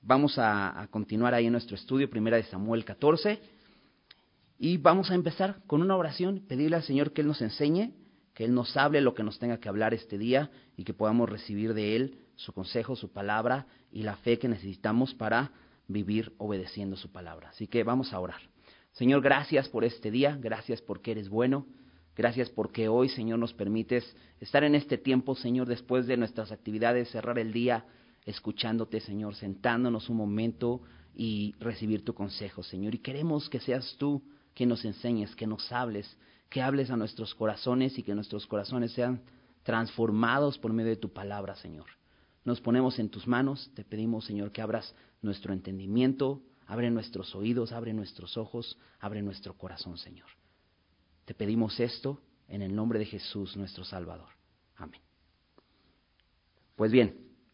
Vamos a continuar ahí en nuestro estudio, Primera de Samuel 14, y vamos a empezar con una oración, pedirle al Señor que Él nos enseñe, que Él nos hable lo que nos tenga que hablar este día y que podamos recibir de Él su consejo, su palabra y la fe que necesitamos para vivir obedeciendo su palabra. Así que vamos a orar. Señor, gracias por este día, gracias porque eres bueno, gracias porque hoy, Señor, nos permites estar en este tiempo, Señor, después de nuestras actividades, cerrar el día escuchándote, Señor, sentándonos un momento y recibir tu consejo, Señor. Y queremos que seas tú quien nos enseñes, que nos hables, que hables a nuestros corazones y que nuestros corazones sean transformados por medio de tu palabra, Señor. Nos ponemos en tus manos, te pedimos, Señor, que abras nuestro entendimiento, abre nuestros oídos, abre nuestros ojos, abre nuestro corazón, Señor. Te pedimos esto en el nombre de Jesús, nuestro Salvador. Amén. Pues bien,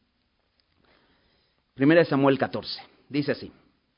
1 Samuel 14, dice así.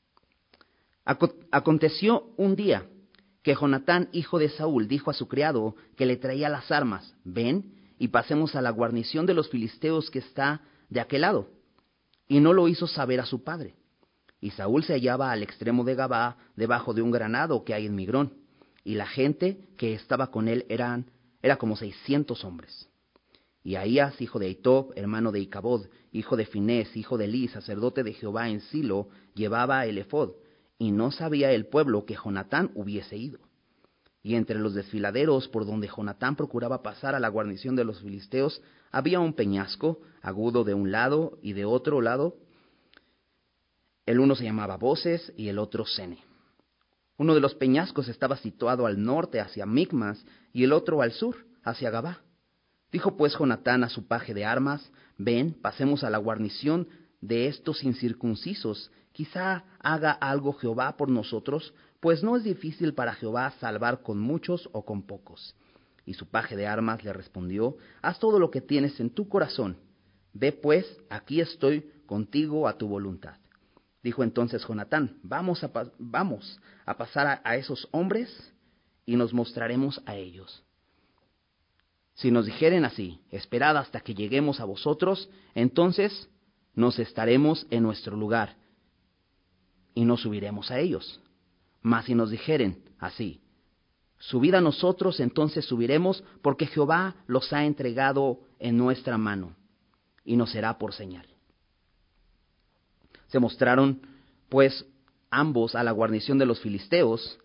Aconteció un día que Jonatán, hijo de Saúl, dijo a su criado que le traía las armas, ven y pasemos a la guarnición de los filisteos que está de aquel lado. Y no lo hizo saber a su padre. Y Saúl se hallaba al extremo de Gabaa, debajo de un granado que hay en Migrón. Y la gente que estaba con él era como 600 hombres. Y Ahías, hijo de Ahitob, hermano de Icabod, hijo de Finés, hijo de Elí, sacerdote de Jehová en Silo, llevaba el ephod, y no sabía el pueblo que Jonatán hubiese ido. Y entre los desfiladeros por donde Jonatán procuraba pasar a la guarnición de los filisteos, había un peñasco, agudo de un lado y de otro lado. El uno se llamaba Boses y el otro Sene. Uno de los peñascos estaba situado al norte hacia Micmas y el otro al sur hacia Gabá. Dijo pues Jonatán a su paje de armas, ven, pasemos a la guarnición de estos incircuncisos, quizá haga algo Jehová por nosotros, pues no es difícil para Jehová salvar con muchos o con pocos. Y su paje de armas le respondió, haz todo lo que tienes en tu corazón, ve pues, aquí estoy contigo a tu voluntad. Dijo entonces Jonatán, vamos a pasar a esos hombres y nos mostraremos a ellos. Si nos dijeren así, esperad hasta que lleguemos a vosotros, entonces nos estaremos en nuestro lugar y no subiremos a ellos. Mas si nos dijeren así, subid a nosotros, entonces subiremos, porque Jehová los ha entregado en nuestra mano, y nos será por señal. Se mostraron, pues, ambos a la guarnición de los filisteos,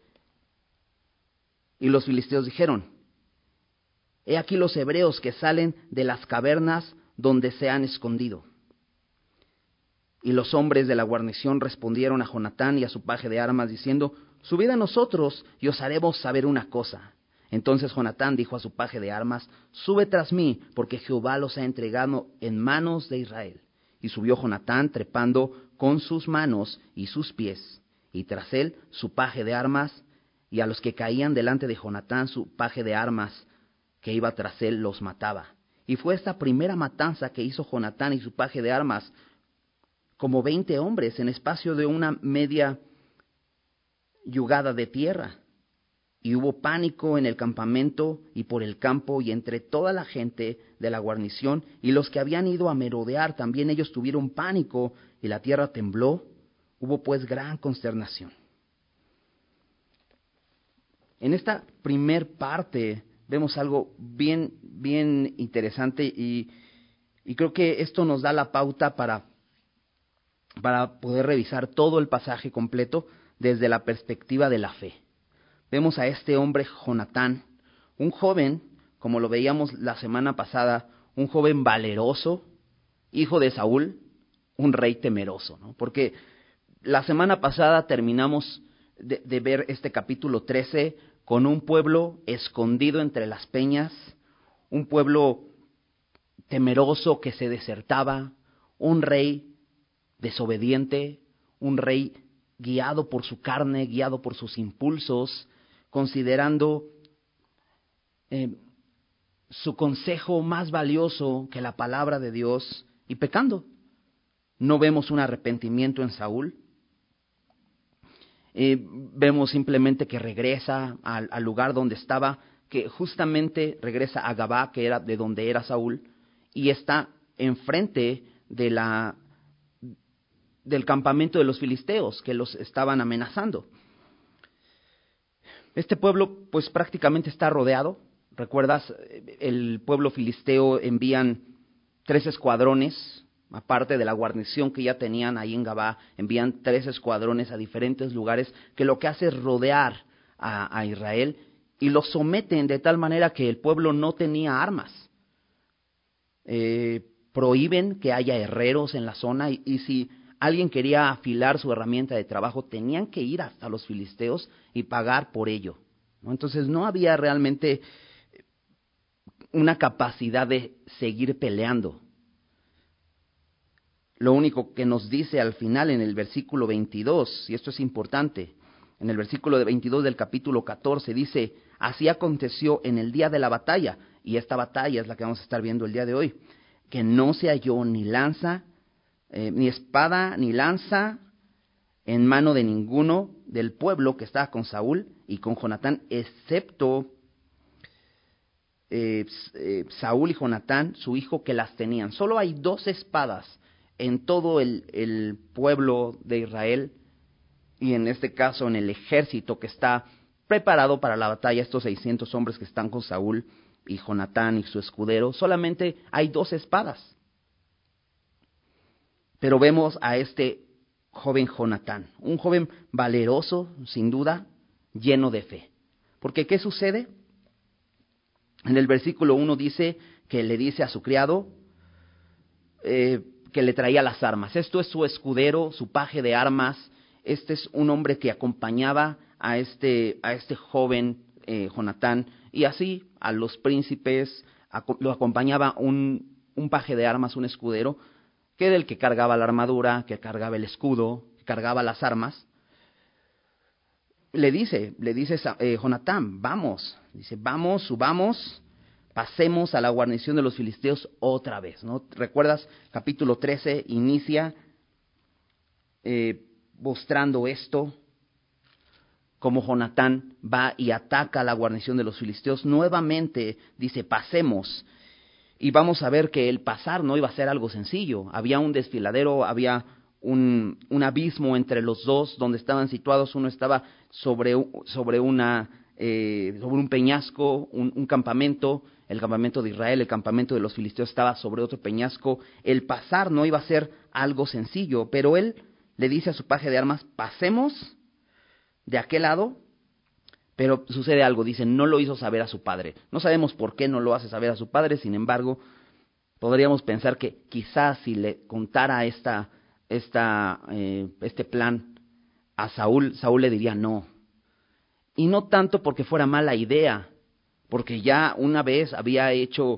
y los filisteos dijeron, he aquí los hebreos que salen de las cavernas donde se han escondido. Y los hombres de la guarnición respondieron a Jonatán y a su paje de armas, diciendo, subid a nosotros y os haremos saber una cosa. Entonces Jonatán dijo a su paje de armas, sube tras mí, porque Jehová los ha entregado en manos de Israel. Y subió Jonatán trepando con sus manos y sus pies, y tras él su paje de armas, y a los que caían delante de Jonatán su paje de armas, que iba tras él, los mataba. Y fue esta primera matanza que hizo Jonatán y su paje de armas, como 20 hombres en espacio de una media yugada de tierra. Y hubo pánico en el campamento y por el campo y entre toda la gente de la guarnición, y los que habían ido a merodear también ellos tuvieron pánico, y la tierra tembló. Hubo pues gran consternación. En esta primer parte vemos algo bien interesante y creo que esto nos da la pauta para poder revisar todo el pasaje completo desde la perspectiva de la fe. Vemos a este hombre Jonatán, un joven, como lo veíamos la semana pasada, un joven valeroso, hijo de Saúl, un rey temeroso, ¿no? Porque la semana pasada terminamos de ver este capítulo 13 con un pueblo escondido entre las peñas, un pueblo temeroso que se desertaba, un rey desobediente, un rey guiado por su carne, guiado por sus impulsos, considerando su consejo más valioso que la palabra de Dios y pecando. No vemos un arrepentimiento en Saúl. Vemos simplemente que regresa al lugar donde estaba, que justamente regresa a Gabá, que era de donde era Saúl, y está enfrente de del campamento de los filisteos que los estaban amenazando. Este pueblo pues prácticamente está rodeado. ¿Recuerdas? El pueblo filisteo envían 3 escuadrones, aparte de la guarnición que ya tenían ahí en Gabá, envían 3 escuadrones a diferentes lugares que lo que hace es rodear a Israel y los someten de tal manera que el pueblo no tenía armas. Prohíben que haya herreros en la zona y si alguien quería afilar su herramienta de trabajo, tenían que ir hasta los filisteos y pagar por ello, ¿no? Entonces no había realmente una capacidad de seguir peleando. Lo único que nos dice al final en el versículo 22, y esto es importante, en el versículo 22 del capítulo 14 dice, así aconteció en el día de la batalla, y esta batalla es la que vamos a estar viendo el día de hoy, que no se halló ni lanza, ni espada, ni lanza en mano de ninguno del pueblo que estaba con Saúl y con Jonatán, excepto Saúl y Jonatán, su hijo, que las tenían. Solo hay 2 espadas en todo el pueblo de Israel, y en este caso en el ejército que está preparado para la batalla, estos 600 hombres que están con Saúl y Jonatán y su escudero, solamente hay 2 espadas. Pero vemos a este joven Jonatán, un joven valeroso, sin duda, lleno de fe. Porque ¿qué sucede? En el versículo 1 dice que le dice a su criado que le traía las armas. Esto es su escudero, su paje de armas. Este es un hombre que acompañaba a este joven Jonatán, y así a los príncipes lo acompañaba un paje de armas, un escudero, que era el que cargaba la armadura, que cargaba el escudo, que cargaba las armas. Le dice Jonatán, vamos, subamos, pasemos a la guarnición de los filisteos otra vez, ¿no? ¿Recuerdas? Capítulo 13 inicia mostrando esto, como Jonatán va y ataca a la guarnición de los filisteos. Nuevamente dice, pasemos. Y vamos a ver que el pasar no iba a ser algo sencillo. Había un desfiladero, había un abismo entre los dos donde estaban situados. Uno estaba sobre un peñasco, un campamento, el campamento de Israel, el campamento de los filisteos estaba sobre otro peñasco. El pasar no iba a ser algo sencillo, pero él le dice a su paje de armas, pasemos de aquel lado. Pero sucede algo, dice, no lo hizo saber a su padre. No sabemos por qué no lo hace saber a su padre, sin embargo, podríamos pensar que quizás si le contara este plan a Saúl, Saúl le diría no. Y no tanto porque fuera mala idea, porque ya una vez había hecho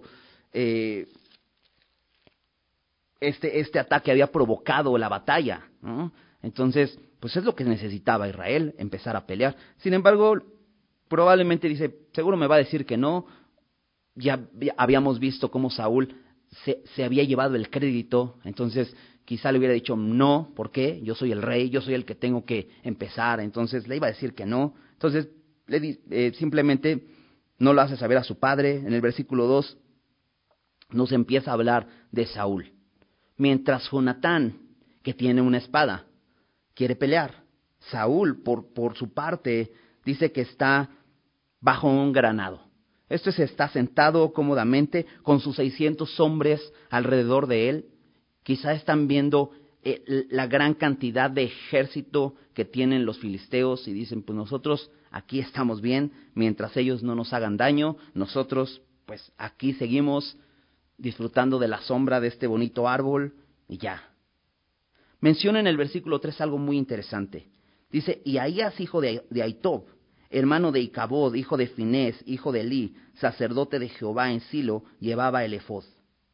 este ataque, había provocado la batalla, ¿no? Entonces, pues es lo que necesitaba Israel, empezar a pelear. Sin embargo, probablemente dice, seguro me va a decir que no. Ya habíamos visto cómo Saúl se había llevado el crédito, entonces quizá le hubiera dicho no, ¿por qué? Yo soy el rey, yo soy el que tengo que empezar, entonces le iba a decir que no. Entonces simplemente no lo hace saber a su padre. En el versículo 2 nos empieza a hablar de Saúl. Mientras Jonatán, que tiene una espada, quiere pelear, Saúl, por su parte, dice que está bajo un granado. Esto es, está sentado cómodamente con sus 600 hombres alrededor de él. Quizá están viendo la gran cantidad de ejército que tienen los filisteos y dicen, pues nosotros aquí estamos bien, mientras ellos no nos hagan daño, nosotros pues aquí seguimos disfrutando de la sombra de este bonito árbol y ya. Menciona en el versículo 3 algo muy interesante. Dice, y Ahías, hijo de Ahitob, hermano de Icabod, hijo de Finés, hijo de Elí, sacerdote de Jehová en Silo, llevaba el efod.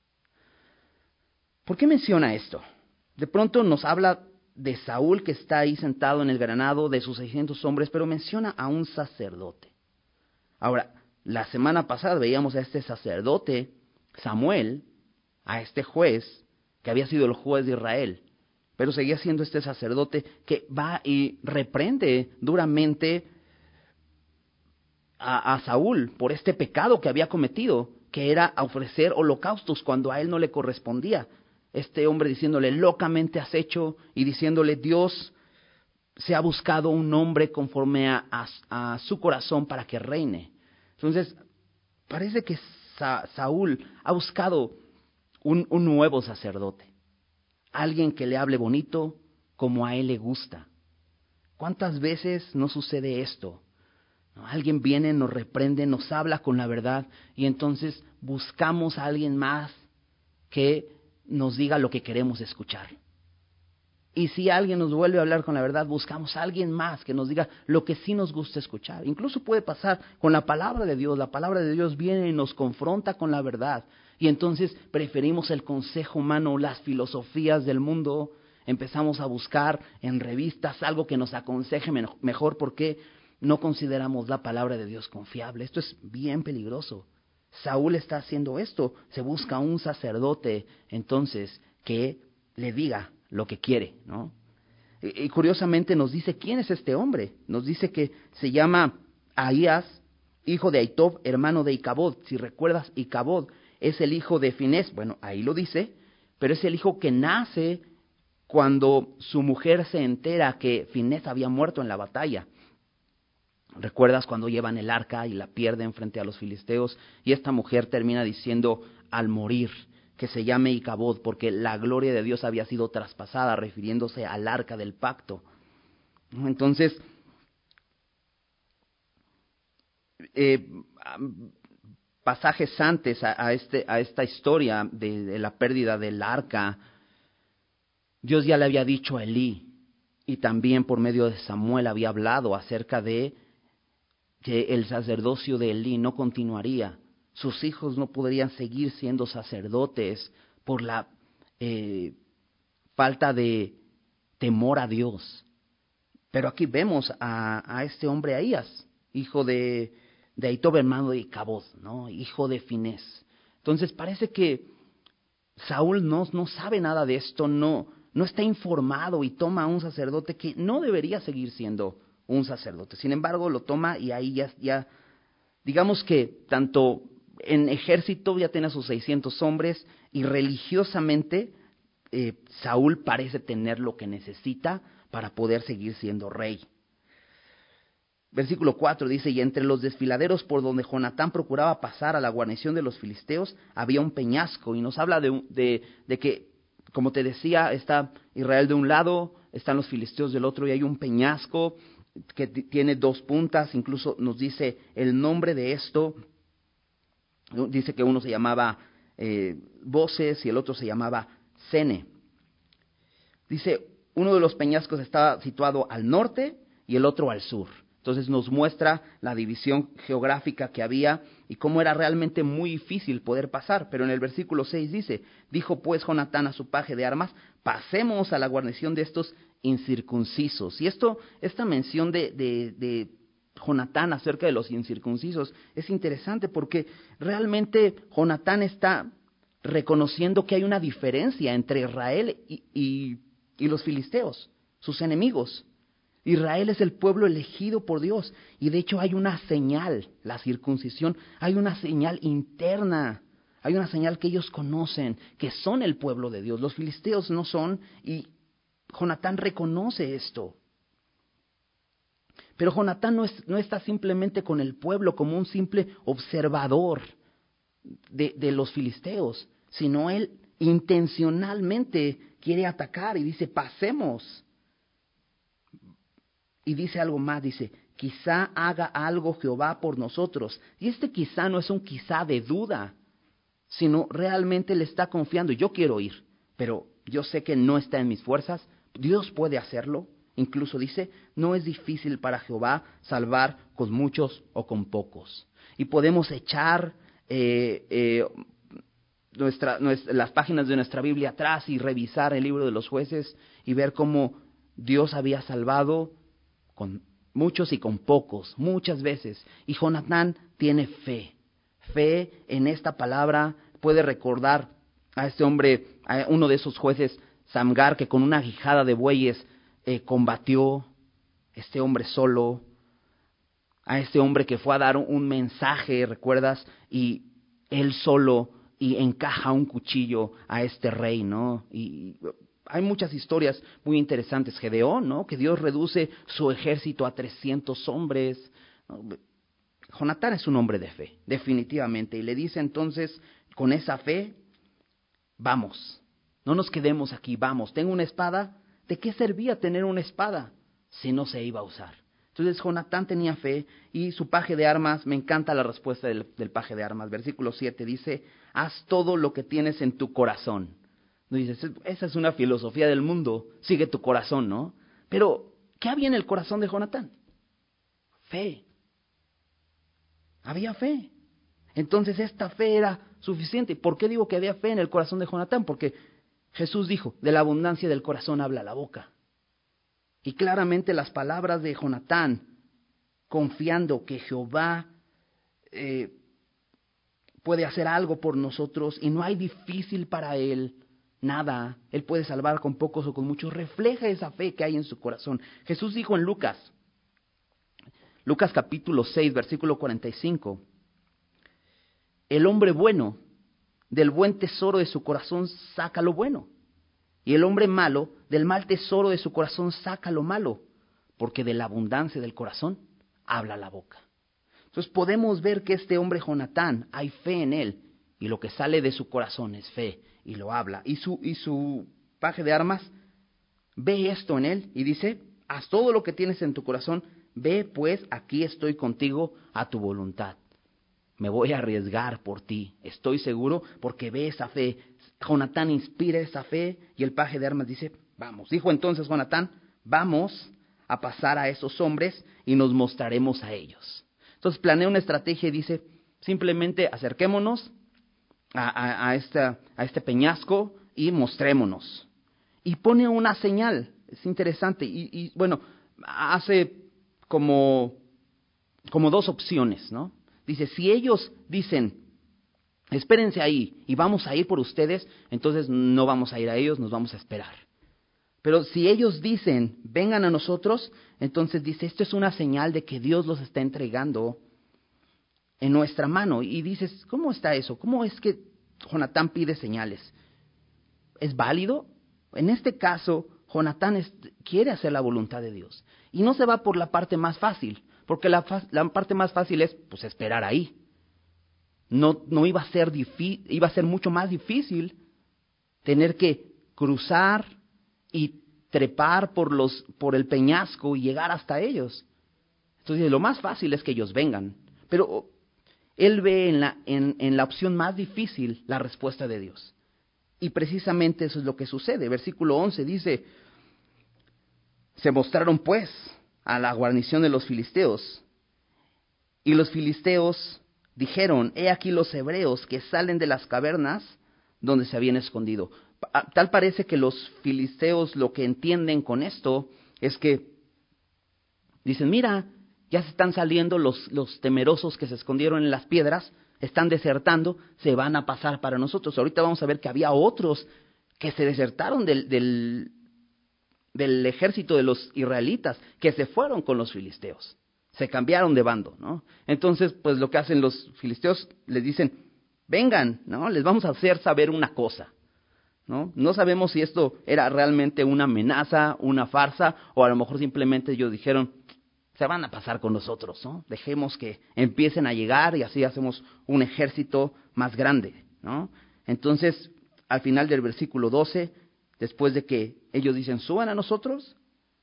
¿Por qué menciona esto? De pronto nos habla de Saúl que está ahí sentado en el granado, de sus 600 hombres, pero menciona a un sacerdote. Ahora, la semana pasada veíamos a este sacerdote, Samuel, a este juez, que había sido el juez de Israel, pero seguía siendo este sacerdote que va y reprende duramente a Saúl por este pecado que había cometido, que era ofrecer holocaustos cuando a él no le correspondía. Este hombre diciéndole, locamente has hecho, y diciéndole, Dios se ha buscado un hombre conforme a su corazón para que reine. Entonces, parece que Saúl ha buscado un nuevo sacerdote, alguien que le hable bonito como a él le gusta. ¿Cuántas veces no sucede esto? ¿No? Alguien viene, nos reprende, nos habla con la verdad y entonces buscamos a alguien más que nos diga lo que queremos escuchar. Y si alguien nos vuelve a hablar con la verdad, buscamos a alguien más que nos diga lo que sí nos gusta escuchar. Incluso puede pasar con la palabra de Dios. La palabra de Dios viene y nos confronta con la verdad. Y entonces preferimos el consejo humano, las filosofías del mundo. Empezamos a buscar en revistas algo que nos aconseje mejor porque no consideramos la palabra de Dios confiable. Esto es bien peligroso. Saúl está haciendo esto. Se busca un sacerdote entonces que le diga lo que quiere, ¿no? Y curiosamente nos dice quién es este hombre. Nos dice que se llama Ahías, hijo de Ahitob, hermano de Icabod. Si recuerdas, Icabod es el hijo de Finés. Bueno, ahí lo dice, pero es el hijo que nace cuando su mujer se entera que Finés había muerto en la batalla. ¿Recuerdas cuando llevan el arca y la pierden frente a los filisteos? Y esta mujer termina diciendo al morir que se llame Icabod porque la gloria de Dios había sido traspasada, refiriéndose al arca del pacto. Entonces, pasajes antes a esta historia de la pérdida del arca, Dios ya le había dicho a Elí, y también por medio de Samuel había hablado acerca de que el sacerdocio de Elí no continuaría. Sus hijos no podrían seguir siendo sacerdotes por la falta de temor a Dios. Pero aquí vemos a este hombre Ahías, hijo de Ahitob, hermano de Icabod, ¿no? Hijo de Finés. Entonces parece que Saúl no sabe nada de esto, no está informado y toma a un sacerdote que no debería seguir siendo un sacerdote. Sin embargo, lo toma y ahí ya digamos que tanto en ejército ya tiene a sus 600 hombres y religiosamente Saúl parece tener lo que necesita para poder seguir siendo rey. Versículo 4 dice, y entre los desfiladeros por donde Jonatán procuraba pasar a la guarnición de los filisteos, había un peñasco, y nos habla de que, como te decía, está Israel de un lado, están los filisteos del otro, y hay un peñasco que tiene dos puntas, incluso nos dice el nombre de esto, dice que uno se llamaba Voces y el otro se llamaba Sene. Dice, uno de los peñascos estaba situado al norte y el otro al sur. Entonces nos muestra la división geográfica que había y cómo era realmente muy difícil poder pasar. Pero en el versículo 6 dice, dijo pues Jonatán a su paje de armas, pasemos a la guarnición de estos incircuncisos. Y esta mención de Jonatán acerca de los incircuncisos es interesante porque realmente Jonatán está reconociendo que hay una diferencia entre Israel y los filisteos, sus enemigos. Israel es el pueblo elegido por Dios y de hecho hay una señal, la circuncisión, hay una señal interna, hay una señal que ellos conocen, que son el pueblo de Dios. Los filisteos no son y Jonatán reconoce esto. Pero Jonatán no está simplemente con el pueblo como un simple observador de los filisteos, sino él intencionalmente quiere atacar y dice, pasemos. Y dice algo más, dice, quizá haga algo Jehová por nosotros. Y este quizá no es un quizá de duda, sino realmente le está confiando. Yo quiero ir, pero yo sé que no está en mis fuerzas. Dios puede hacerlo. Incluso dice, no es difícil para Jehová salvar con muchos o con pocos. Y podemos echar las páginas de nuestra Biblia atrás y revisar el libro de los jueces y ver cómo Dios había salvado con muchos y con pocos, muchas veces. Y Jonatán tiene fe en esta palabra. Puede recordar a este hombre, a uno de esos jueces, Samgar, que con una guijada de bueyes combatió, este hombre solo, a este hombre que fue a dar un mensaje, ¿recuerdas? Y él solo y encaja un cuchillo a este rey, ¿no? Y hay muchas historias muy interesantes. Gedeón, ¿no? Que Dios reduce su ejército a 300 hombres. Jonatán es un hombre de fe, definitivamente. Y le dice entonces, con esa fe, vamos, no nos quedemos aquí, vamos. Tengo una espada. ¿De qué servía tener una espada si no se iba a usar? Entonces Jonatán tenía fe y su paje de armas, me encanta la respuesta del paje de armas. Versículo 7 dice, haz todo lo que tienes en tu corazón. No dices, esa es una filosofía del mundo, sigue tu corazón, ¿no? Pero, ¿qué había en el corazón de Jonatán? Fe. Había fe. Entonces esta fe era suficiente. ¿Por qué digo que había fe en el corazón de Jonatán? Porque Jesús dijo, de la abundancia del corazón habla la boca. Y claramente las palabras de Jonatán, confiando que Jehová puede hacer algo por nosotros y no hay difícil para él, nada, él puede salvar con pocos o con muchos, refleja esa fe que hay en su corazón. Jesús dijo en Lucas capítulo 6, versículo 45, el hombre bueno, del buen tesoro de su corazón saca lo bueno, y el hombre malo, del mal tesoro de su corazón saca lo malo, porque de la abundancia del corazón habla la boca. Entonces podemos ver que este hombre Jonatán, hay fe en él, y lo que sale de su corazón es fe, y lo habla. Y su paje de armas ve esto en él, y dice, haz todo lo que tienes en tu corazón, ve pues, aquí estoy contigo a tu voluntad. Me voy a arriesgar por ti, estoy seguro, porque ve esa fe. Jonatán inspira esa fe, y el paje de armas dice, vamos. Dijo entonces Jonatán, vamos a pasar a esos hombres, y nos mostraremos a ellos. Entonces planea una estrategia y dice, simplemente acerquémonos a este peñasco y mostrémonos. Y pone una señal, es interesante, y bueno, hace como dos opciones, ¿no? Dice, si ellos dicen, espérense ahí y vamos a ir por ustedes, entonces no vamos a ir a ellos, nos vamos a esperar. Pero si ellos dicen, vengan a nosotros, entonces dice, esto es una señal de que Dios los está entregando en nuestra mano. Y dices, ¿cómo está eso? ¿Cómo es que Jonatán pide señales? ¿Es válido? En este caso, Jonatán quiere hacer la voluntad de Dios. Y no se va por la parte más fácil, porque la parte más fácil es pues esperar ahí. No iba a ser iba a ser mucho más difícil tener que cruzar y trepar por el peñasco y llegar hasta ellos. Entonces lo más fácil es que ellos vengan. Pero él ve en la opción más difícil la respuesta de Dios. Y precisamente eso es lo que sucede. Versículo 11 dice, se mostraron pues a la guarnición de los filisteos. Y los filisteos dijeron, he aquí los hebreos que salen de las cavernas donde se habían escondido. Tal parece que los filisteos lo que entienden con esto es que dicen, mira, ya se están saliendo los temerosos que se escondieron en las piedras, están desertando, se van a pasar para nosotros. Ahorita vamos a ver que había otros que se desertaron del ejército de los israelitas, que se fueron con los filisteos, se cambiaron de bando, ¿no? Entonces, pues lo que hacen los filisteos, les dicen, vengan, ¿no? Les vamos a hacer saber una cosa, ¿no? No sabemos si esto era realmente una amenaza, una farsa, o a lo mejor simplemente ellos dijeron, se van a pasar con nosotros, ¿no? Dejemos que empiecen a llegar y así hacemos un ejército más grande, ¿no? Entonces, al final del versículo 12, después de que ellos dicen, suban a nosotros,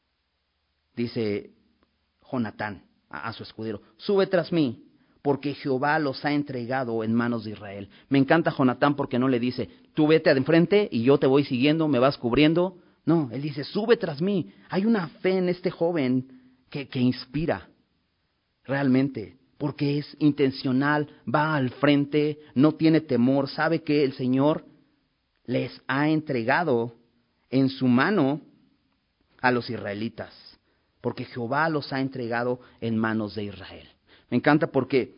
dice Jonatán a su escudero, sube tras mí, porque Jehová los ha entregado en manos de Israel. Me encanta Jonatán porque no le dice, tú vete de enfrente y yo te voy siguiendo, me vas cubriendo. No, él dice, sube tras mí. Hay una fe en este joven que inspira realmente, porque es intencional, va al frente, no tiene temor, sabe que el Señor les ha entregado en su mano a los israelitas, porque Jehová los ha entregado en manos de Israel. Me encanta porque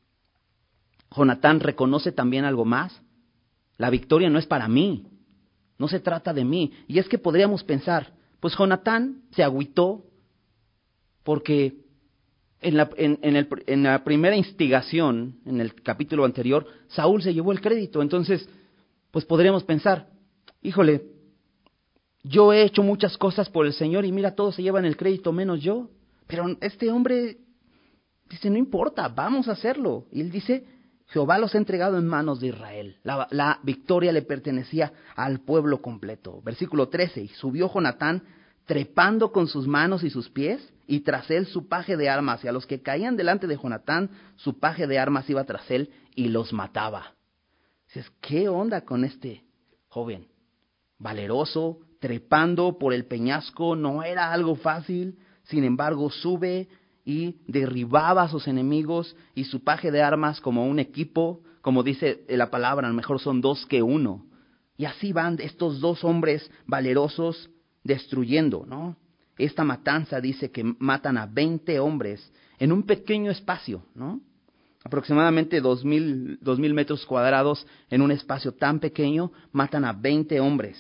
Jonatán reconoce también algo más. La victoria no es para mí, no se trata de mí. Y es que podríamos pensar, pues Jonatán se agüitó porque en la primera instigación, en el capítulo anterior, Saúl se llevó el crédito. Entonces, pues podríamos pensar, híjole, yo he hecho muchas cosas por el Señor y mira, todos se llevan el crédito menos yo. Pero este hombre dice, no importa, vamos a hacerlo. Y él dice, Jehová los ha entregado en manos de Israel. La victoria le pertenecía al pueblo completo. Versículo 13, y subió Jonatán trepando con sus manos y sus pies, y tras él su paje de armas, y a los que caían delante de Jonatán, su paje de armas iba tras él y los mataba. Dices, ¿qué onda con este joven? Valeroso, trepando por el peñasco, no era algo fácil, sin embargo sube y derribaba a sus enemigos, y su paje de armas como un equipo, como dice la palabra, a lo mejor son 2 que 1. Y así van estos 2 hombres valerosos destruyendo, ¿no? Esta matanza dice que matan a 20 hombres en un pequeño espacio, ¿no? Aproximadamente 2,000 metros cuadrados en un espacio tan pequeño, matan a 20 hombres.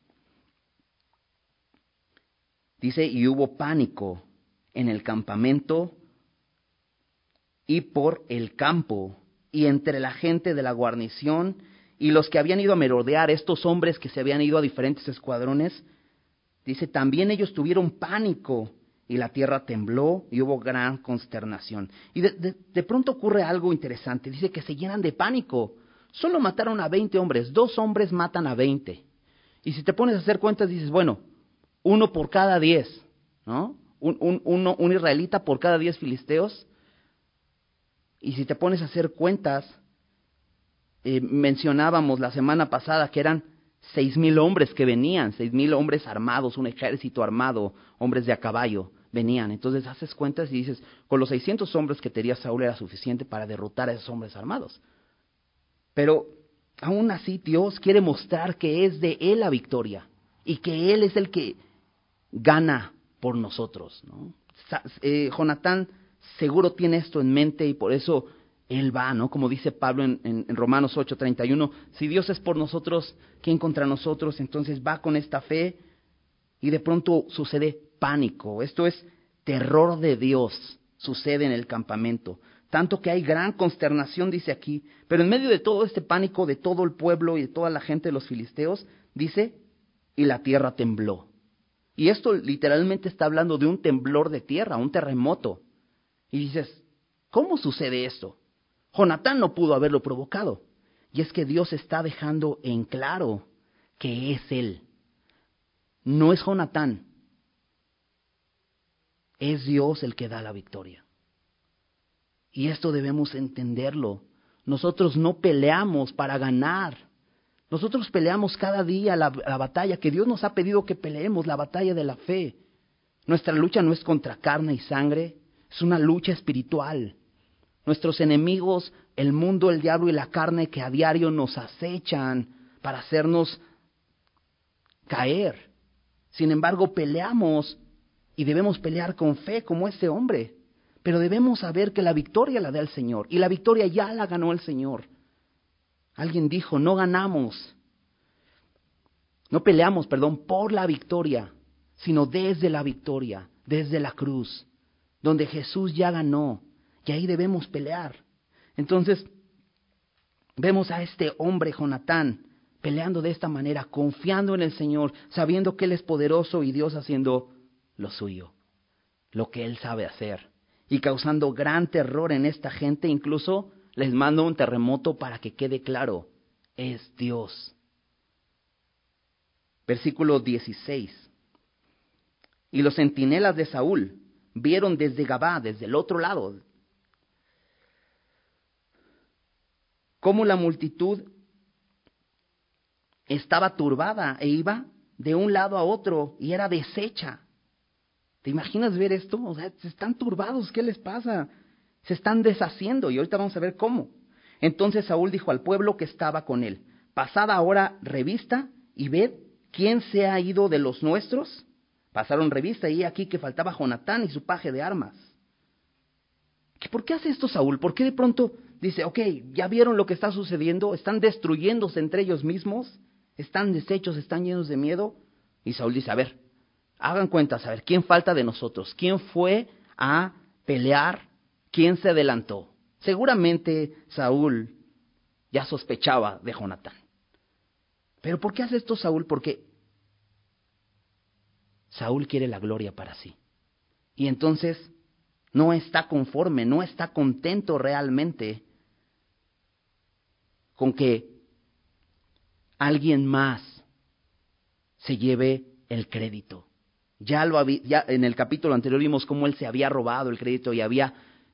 Dice, y hubo pánico en el campamento y por el campo, y entre la gente de la guarnición y los que habían ido a merodear, estos hombres que se habían ido a diferentes escuadrones. Dice, también ellos tuvieron pánico y la tierra tembló y hubo gran consternación. Y de pronto ocurre algo interesante. Dice que se llenan de pánico. Solo mataron a 20 hombres. 2 hombres matan a 20. Y si te pones a hacer cuentas, dices, bueno, 1 por cada 10, ¿no? Un israelita por cada 10 filisteos. Y si te pones a hacer cuentas, mencionábamos la semana pasada que eran 6,000 hombres que venían, 6,000 hombres armados, un ejército armado, hombres de a caballo, venían. Entonces haces cuentas y dices, con los 600 hombres que tenía Saúl era suficiente para derrotar a esos hombres armados. Pero aún así Dios quiere mostrar que es de Él la victoria y que Él es el que gana por nosotros, ¿no? Jonatán seguro tiene esto en mente y por eso él va, ¿no? Como dice Pablo en Romanos 8:31, si Dios es por nosotros, ¿quién contra nosotros? Entonces va con esta fe y de pronto sucede pánico. Esto es terror de Dios, sucede en el campamento. Tanto que hay gran consternación, dice aquí, pero en medio de todo este pánico de todo el pueblo y de toda la gente de los filisteos, dice, y la tierra tembló. Y esto literalmente está hablando de un temblor de tierra, un terremoto. Y dices, ¿cómo sucede esto? Jonatán no pudo haberlo provocado. Y es que Dios está dejando en claro que es Él. No es Jonatán. Es Dios el que da la victoria. Y esto debemos entenderlo. Nosotros no peleamos para ganar. Nosotros peleamos cada día la batalla que Dios nos ha pedido que peleemos, la batalla de la fe. Nuestra lucha no es contra carne y sangre, es una lucha espiritual. Nuestros enemigos, el mundo, el diablo y la carne que a diario nos acechan para hacernos caer. Sin embargo, peleamos y debemos pelear con fe como ese hombre. Pero debemos saber que la victoria la da el Señor y la victoria ya la ganó el Señor. Alguien dijo, no peleamos, por la victoria, sino desde la victoria, desde la cruz, donde Jesús ya ganó. Y ahí debemos pelear. Entonces, vemos a este hombre, Jonatán, peleando de esta manera, confiando en el Señor, sabiendo que Él es poderoso y Dios haciendo lo suyo, lo que Él sabe hacer, y causando gran terror en esta gente. Incluso les mando un terremoto para que quede claro, es Dios. Versículo 16. Y los centinelas de Saúl vieron desde Gabá, desde el otro lado, cómo la multitud estaba turbada e iba de un lado a otro y era deshecha. ¿Te imaginas ver esto? O sea, están turbados, ¿qué les pasa? Se están deshaciendo y ahorita vamos a ver cómo. Entonces Saúl dijo al pueblo que estaba con él, pasad ahora revista y ved quién se ha ido de los nuestros. Pasaron revista y aquí que faltaba Jonatán y su paje de armas. ¿Por qué hace esto Saúl? ¿Por qué de pronto dice, ok, ya vieron lo que está sucediendo? Están destruyéndose entre ellos mismos, están deshechos, están llenos de miedo. Y Saúl dice, a ver, hagan cuentas, a ver, ¿quién falta de nosotros? ¿Quién fue a pelear ¿quién se adelantó? Seguramente Saúl ya sospechaba de Jonatán. ¿Pero por qué hace esto Saúl? Porque Saúl quiere la gloria para sí. Y entonces no está conforme, no está contento realmente con que alguien más se lleve el crédito. Ya en el capítulo anterior vimos cómo él se había robado el crédito y había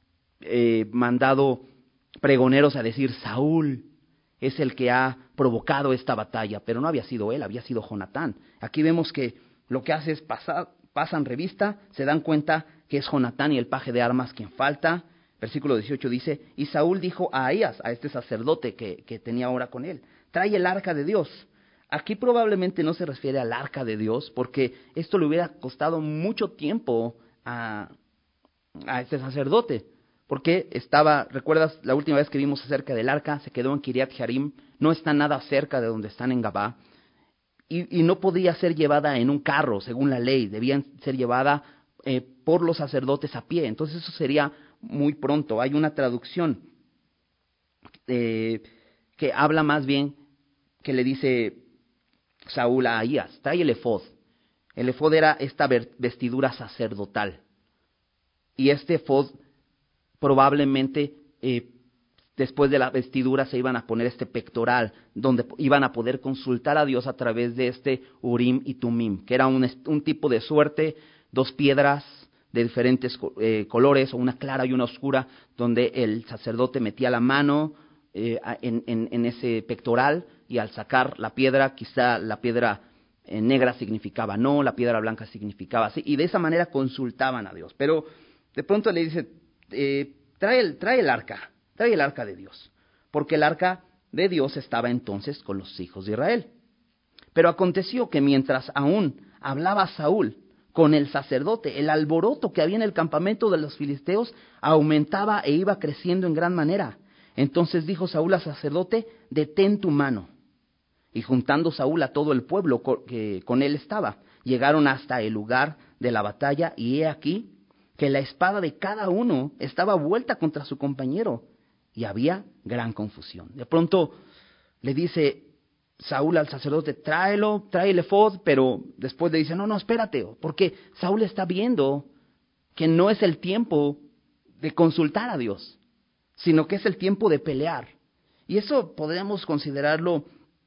mandado pregoneros a decir, Saúl es el que ha provocado esta batalla, pero no había sido él, había sido Jonatán. Aquí vemos que lo que hace es pasan revista, se dan cuenta que es Jonatán y el paje de armas quien falta. Versículo 18 dice, y Saúl dijo a Ahías, a este sacerdote que tenía ahora con él, trae el arca de Dios. Aquí probablemente no se refiere al arca de Dios, porque esto le hubiera costado mucho tiempo a este sacerdote, porque recuerdas la última vez que vimos acerca del arca, se quedó en Kiriat Jearim, no está nada cerca de donde están en Gabá, y no podía ser llevada en un carro, según la ley, debían ser llevada por los sacerdotes a pie, entonces eso sería muy pronto. Hay una traducción que habla más bien, que le dice Saúl a Ahías, trae el efod. El efod era esta vestidura sacerdotal. Y este efod probablemente después de la vestidura se iban a poner este pectoral, donde iban a poder consultar a Dios a través de este Urim y Tumim, que era un tipo de suerte, 2 piedras de diferentes colores, o una clara y una oscura, donde el sacerdote metía la mano en ese pectoral, y al sacar la piedra, quizá la piedra negra significaba no, la piedra blanca significaba sí, y de esa manera consultaban a Dios. Pero de pronto le dice, trae el arca de Dios, porque el arca de Dios estaba entonces con los hijos de Israel. Pero aconteció que mientras aún hablaba Saúl con el sacerdote, el alboroto que había en el campamento de los filisteos aumentaba e iba creciendo en gran manera. Entonces dijo Saúl al sacerdote, detén tu mano. Y juntando Saúl a todo el pueblo que con él estaba, llegaron hasta el lugar de la batalla, y he aquí que la espada de cada uno estaba vuelta contra su compañero, y había gran confusión. De pronto le dice Saúl al sacerdote, trae el efod, pero después le dice, no, espérate, porque Saúl está viendo que no es el tiempo de consultar a Dios, sino que es el tiempo de pelear. Y eso podríamos considerarlo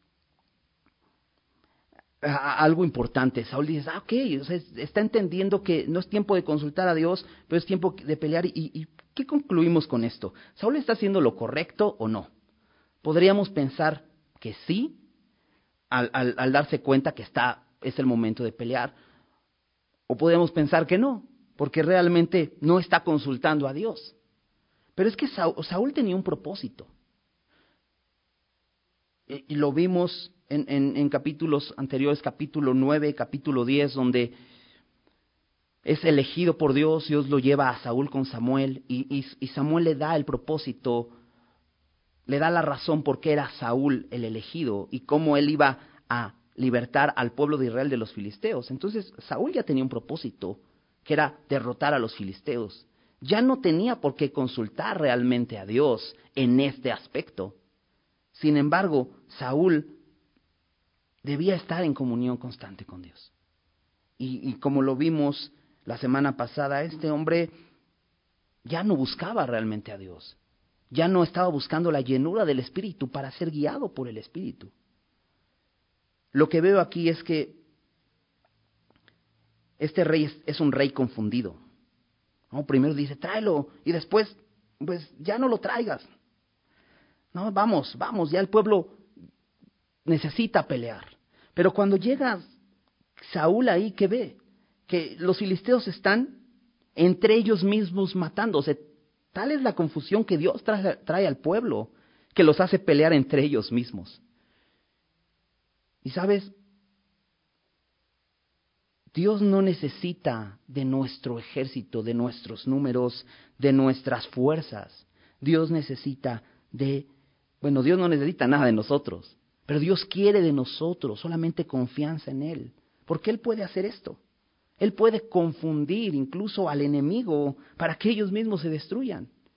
algo importante. Saúl dice, ok, o sea, está entendiendo que no es tiempo de consultar a Dios, pero es tiempo de pelear. ¿Y qué concluimos con esto? ¿Saúl está haciendo lo correcto o no? Podríamos pensar que sí, al darse cuenta que es el momento de pelear, o podríamos pensar que no, porque realmente no está consultando a Dios. Pero es que Saúl tenía un propósito. Y lo vimos en capítulos anteriores, capítulo 9, capítulo 10, donde es elegido por Dios. Dios lo lleva a Saúl con Samuel, y Samuel le da el propósito, le da la razón por qué era Saúl el elegido y cómo él iba a libertar al pueblo de Israel de los filisteos. Entonces Saúl ya tenía un propósito, que era derrotar a los filisteos. Ya no tenía por qué consultar realmente a Dios en este aspecto. Sin embargo, Saúl debía estar en comunión constante con Dios. Y como lo vimos la semana pasada, este hombre ya no buscaba realmente a Dios. Ya no estaba buscando la llenura del Espíritu para ser guiado por el Espíritu. Lo que veo aquí es que este rey es un rey confundido. ¿No? Primero dice, tráelo, y después, pues ya no lo traigas. No, vamos, ya el pueblo necesita pelear. Pero cuando llega Saúl ahí, ¿qué ve? Que los filisteos están entre ellos mismos matándose. Tal es la confusión que Dios trae al pueblo, que los hace pelear entre ellos mismos. Y sabes, Dios no necesita de nuestro ejército, de nuestros números, de nuestras fuerzas. Dios no necesita nada de nosotros, pero Dios quiere de nosotros solamente confianza en Él, porque Él puede hacer esto. Él puede confundir incluso al enemigo para que ellos mismos se destruyan.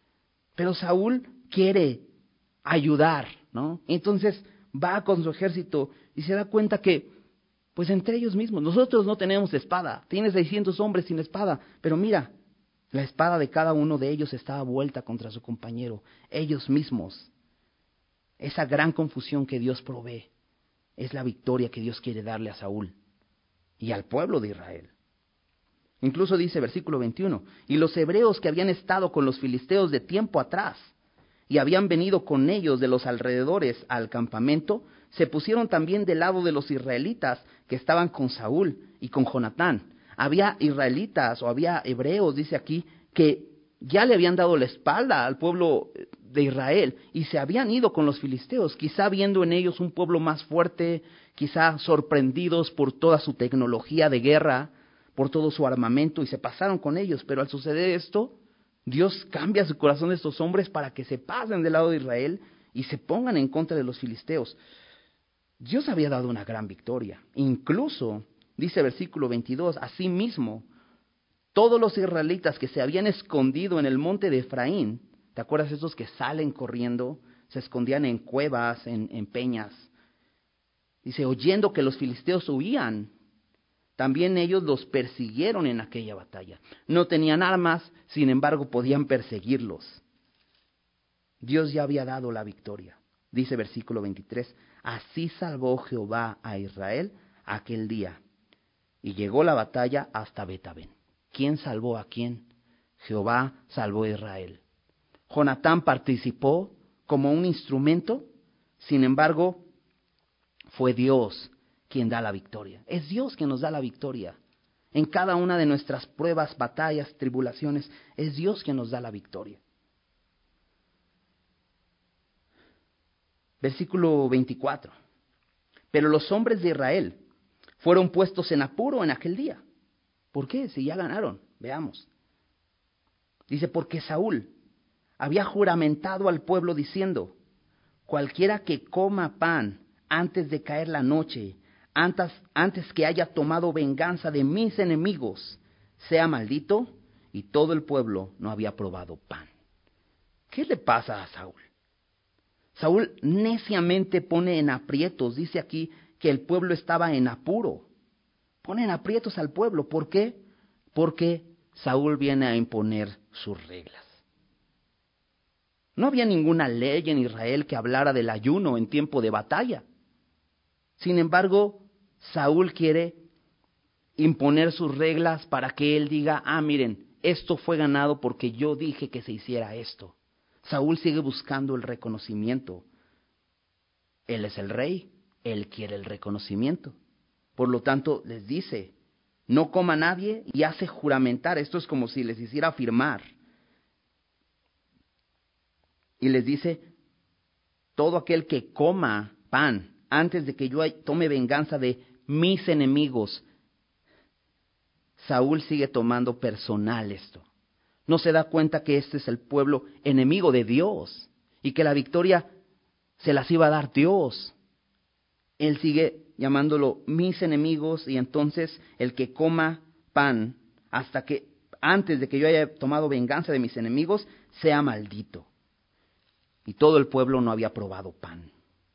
Pero Saúl quiere ayudar, ¿no? Entonces va con su ejército y se da cuenta que, pues entre ellos mismos, nosotros no tenemos espada, tienes 600 hombres sin espada, pero mira, la espada de cada uno de ellos estaba vuelta contra su compañero, ellos mismos. Esa gran confusión que Dios provee es la victoria que Dios quiere darle a Saúl y al pueblo de Israel. Incluso dice versículo 21, y los hebreos que habían estado con los filisteos de tiempo atrás y habían venido con ellos de los alrededores al campamento, se pusieron también del lado de los israelitas que estaban con Saúl y con Jonatán. Había israelitas o había hebreos, dice aquí, que ya le habían dado la espalda al pueblo de Israel y se habían ido con los filisteos, quizá viendo en ellos un pueblo más fuerte, quizá sorprendidos por toda su tecnología de guerra, por todo su armamento, y se pasaron con ellos. Pero al suceder esto, Dios cambia su corazón de estos hombres para que se pasen del lado de Israel y se pongan en contra de los filisteos. Dios había dado una gran victoria. Incluso, dice versículo 22, asimismo, todos los israelitas que se habían escondido en el monte de Efraín, ¿te acuerdas esos que salen corriendo? Se escondían en cuevas, en peñas. Dice, oyendo que los filisteos huían, también ellos los persiguieron en aquella batalla. No tenían armas, sin embargo podían perseguirlos. Dios ya había dado la victoria. Dice versículo 23, así salvó Jehová a Israel aquel día. Y llegó la batalla hasta Betabén. ¿Quién salvó a quién? Jehová salvó a Israel. Jonatán participó como un instrumento, sin embargo, fue Dios quien da la victoria. Es Dios quien nos da la victoria. En cada una de nuestras pruebas, batallas, tribulaciones, es Dios quien nos da la victoria. Versículo 24. Pero los hombres de Israel fueron puestos en apuro en aquel día. ¿Por qué? Si ya ganaron. Veamos. Dice, porque Saúl había juramentado al pueblo diciendo, cualquiera que coma pan antes de caer la noche, antes que haya tomado venganza de mis enemigos, sea maldito, y todo el pueblo no había probado pan. ¿Qué le pasa a Saúl? Saúl neciamente pone en aprietos, dice aquí que el pueblo estaba en apuro. Pone en aprietos al pueblo. ¿Por qué? Porque Saúl viene a imponer sus reglas. No había ninguna ley en Israel que hablara del ayuno en tiempo de batalla. Sin embargo, Saúl quiere imponer sus reglas para que él diga, miren, esto fue ganado porque yo dije que se hiciera esto. Saúl sigue buscando el reconocimiento. Él es el rey, él quiere el reconocimiento. Por lo tanto, les dice, no coma nadie y hace juramentar. Esto es como si les hiciera firmar. Y les dice, todo aquel que coma pan antes de que yo tome venganza de mis enemigos. Saúl sigue tomando personal esto. No se da cuenta que este es el pueblo enemigo de Dios y que la victoria se las iba a dar Dios. Él sigue llamándolo mis enemigos, y entonces el que coma pan antes de que yo haya tomado venganza de mis enemigos, sea maldito. Y todo el pueblo no había probado pan.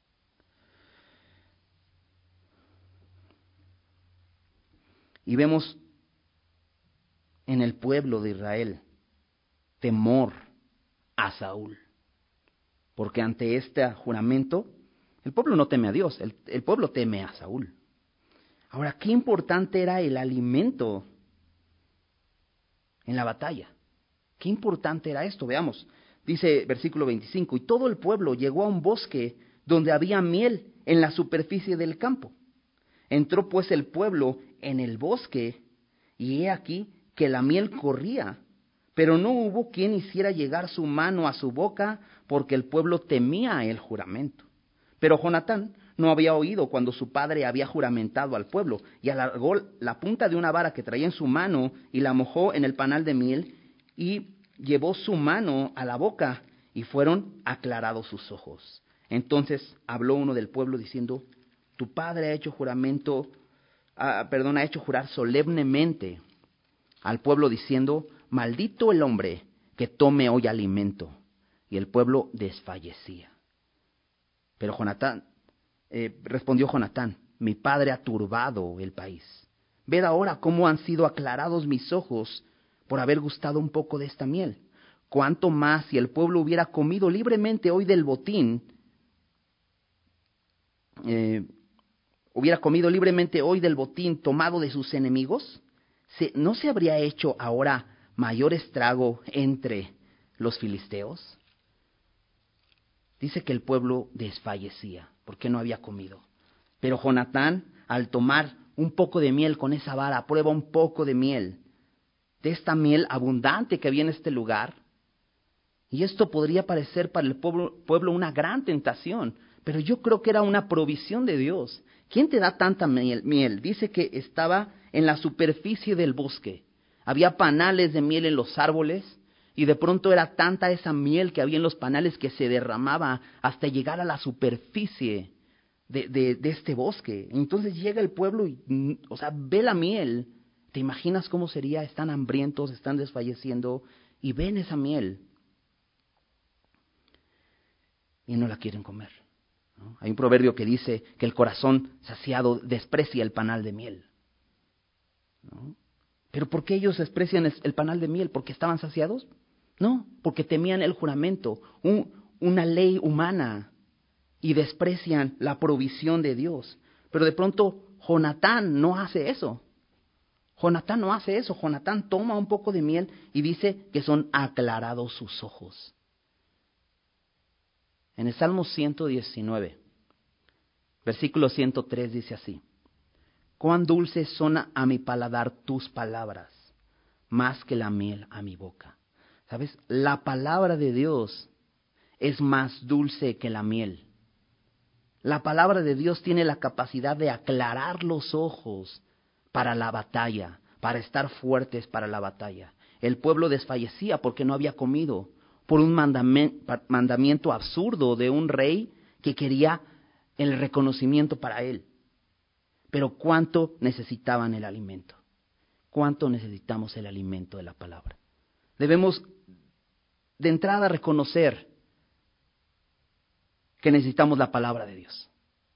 Y vemos en el pueblo de Israel temor a Saúl. Porque ante este juramento, el pueblo no teme a Dios, el pueblo teme a Saúl. Ahora, qué importante era el alimento en la batalla. Qué importante era esto, veamos. Dice versículo 25, y todo el pueblo llegó a un bosque donde había miel en la superficie del campo. Entró pues el pueblo en el bosque, y he aquí que la miel corría, pero no hubo quien hiciera llegar su mano a su boca, porque el pueblo temía el juramento. Pero Jonatán no había oído cuando su padre había juramentado al pueblo, y alargó la punta de una vara que traía en su mano, y la mojó en el panal de miel, y llevó su mano a la boca, y fueron aclarados sus ojos. Entonces habló uno del pueblo diciendo, tu padre ha hecho jurar solemnemente al pueblo diciendo, maldito el hombre que tome hoy alimento. y el pueblo desfallecía. Pero respondió Jonatán: mi padre ha turbado el país. Ved ahora cómo han sido aclarados mis ojos por haber gustado un poco de esta miel. Cuánto más si el pueblo hubiera comido libremente hoy del botín, tomado de sus enemigos. ¿No se habría hecho ahora mayor estrago entre los filisteos? Dice que el pueblo desfallecía porque no había comido. Pero Jonatán, al tomar un poco de miel con esa vara, prueba un poco de miel, de esta miel abundante que había en este lugar. Y esto podría parecer para el pueblo una gran tentación, pero yo creo que era una provisión de Dios. ¿Quién te da tanta miel? Dice que estaba en la superficie del bosque. Había panales de miel en los árboles, y de pronto era tanta esa miel que había en los panales que se derramaba hasta llegar a la superficie de este bosque. Entonces llega el pueblo y, ve la miel. ¿Te imaginas cómo sería? Están hambrientos, están desfalleciendo y ven esa miel y no la quieren comer, ¿no? Hay un proverbio que dice que el corazón saciado desprecia el panal de miel, ¿no? ¿Pero por qué ellos desprecian el panal de miel? ¿Porque estaban saciados? No, porque temían el juramento, una ley humana, y desprecian la provisión de Dios. Pero de pronto Jonatán no hace eso. Jonatán toma un poco de miel y dice que son aclarados sus ojos. En el Salmo 119, versículo 103 dice así: cuán dulces son a mi paladar tus palabras, más que la miel a mi boca. ¿Sabes? La palabra de Dios es más dulce que la miel. La palabra de Dios tiene la capacidad de aclarar los ojos para la batalla, para estar fuertes para la batalla. El pueblo desfallecía porque no había comido, por un mandamiento absurdo de un rey que quería el reconocimiento para él. Pero ¿cuánto necesitaban el alimento? ¿Cuánto necesitamos el alimento de la palabra? Debemos de entrada reconocer que necesitamos la palabra de Dios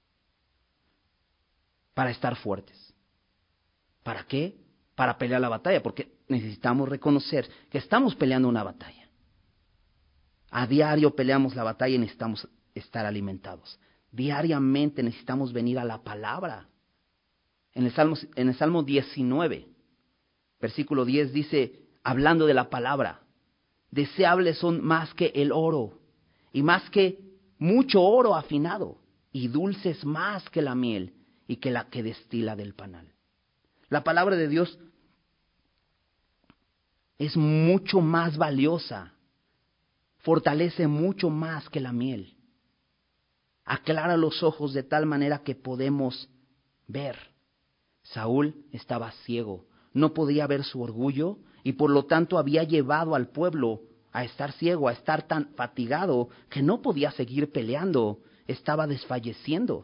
para estar fuertes. ¿Para qué? Para pelear la batalla, porque necesitamos reconocer que estamos peleando una batalla. A diario peleamos la batalla y necesitamos estar alimentados. Diariamente necesitamos venir a la palabra. En el Salmo 19, versículo 10 dice, hablando de la palabra: deseables son más que el oro, y más que mucho oro afinado, y dulces más que la miel, y que la que destila del panal. La palabra de Dios es mucho más valiosa, fortalece mucho más que la miel. Aclara los ojos de tal manera que podemos ver. Saúl estaba ciego, no podía ver su orgullo y por lo tanto había llevado al pueblo a estar ciego, a estar tan fatigado que no podía seguir peleando, estaba desfalleciendo.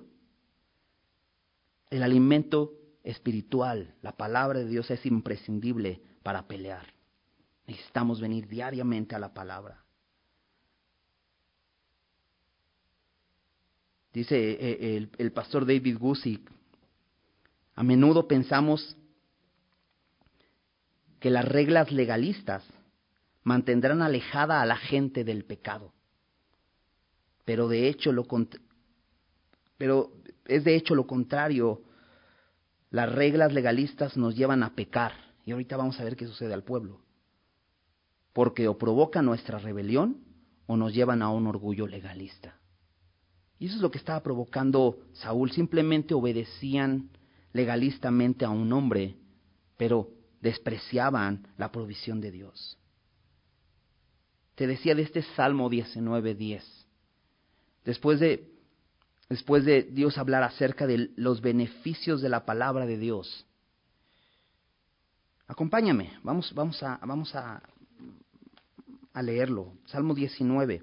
El alimento espiritual, la palabra de Dios, es imprescindible para pelear. Necesitamos venir diariamente a la palabra. Dice el pastor David Guzik: a menudo pensamos que las reglas legalistas mantendrán alejada a la gente del pecado, pero es de hecho lo contrario. Las reglas legalistas nos llevan a pecar, y ahorita vamos a ver qué sucede al pueblo, porque o provocan nuestra rebelión o nos llevan a un orgullo legalista. Y eso es lo que estaba provocando Saúl. Simplemente obedecían legalistamente a un hombre, pero despreciaban la provisión de Dios. Te decía de este Salmo 19:10. Después de Dios hablar acerca de los beneficios de la palabra de Dios. Acompáñame, vamos a leerlo. Salmo 19.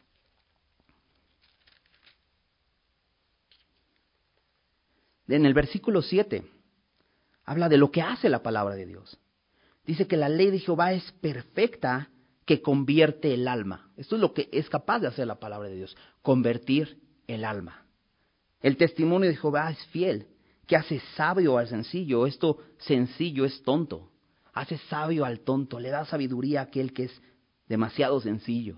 En el versículo 7 habla de lo que hace la palabra de Dios. Dice que la ley de Jehová es perfecta, que convierte el alma. Esto es lo que es capaz de hacer la palabra de Dios, convertir el alma. El testimonio de Jehová es fiel, que hace sabio al sencillo. Esto sencillo es tonto. Hace sabio al tonto, le da sabiduría a aquel que es demasiado sencillo.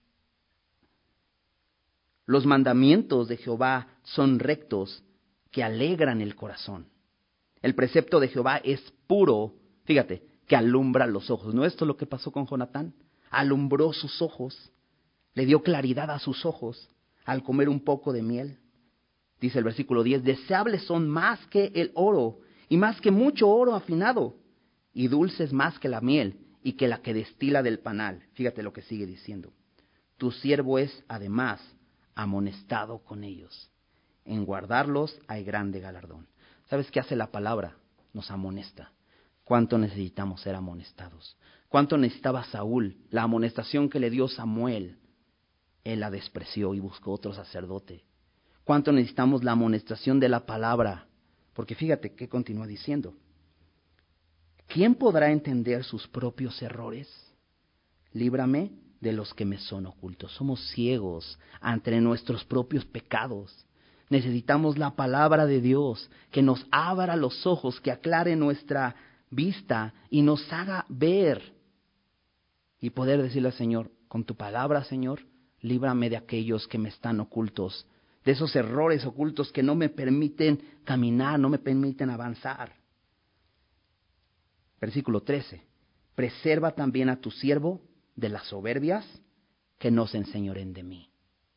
Los mandamientos de Jehová son rectos, que alegran el corazón. El precepto de Jehová es puro, fíjate, que alumbra los ojos. ¿No es esto lo que pasó con Jonatán? Alumbró sus ojos, le dio claridad a sus ojos al comer un poco de miel. Dice el versículo 10, deseables son más que el oro, y más que mucho oro afinado, y dulces más que la miel, y que la que destila del panal. Fíjate lo que sigue diciendo. Tu siervo es, además, amonestado con ellos. En guardarlos hay grande galardón. ¿Sabes qué hace la palabra? Nos amonesta. ¿Cuánto necesitamos ser amonestados? ¿Cuánto necesitaba Saúl? La amonestación que le dio Samuel, él la despreció y buscó otro sacerdote. ¿Cuánto necesitamos la amonestación de la palabra? Porque fíjate qué continúa diciendo. ¿Quién podrá entender sus propios errores? Líbrame de los que me son ocultos. Somos ciegos ante nuestros propios pecados. Necesitamos la palabra de Dios que nos abra los ojos, que aclare nuestra vista y nos haga ver. Y poder decirle al Señor, con tu palabra, Señor, líbrame de aquellos que me están ocultos, de esos errores ocultos que no me permiten caminar, no me permiten avanzar. Versículo 13. Preserva también a tu siervo de las soberbias, que no se enseñoren de mí.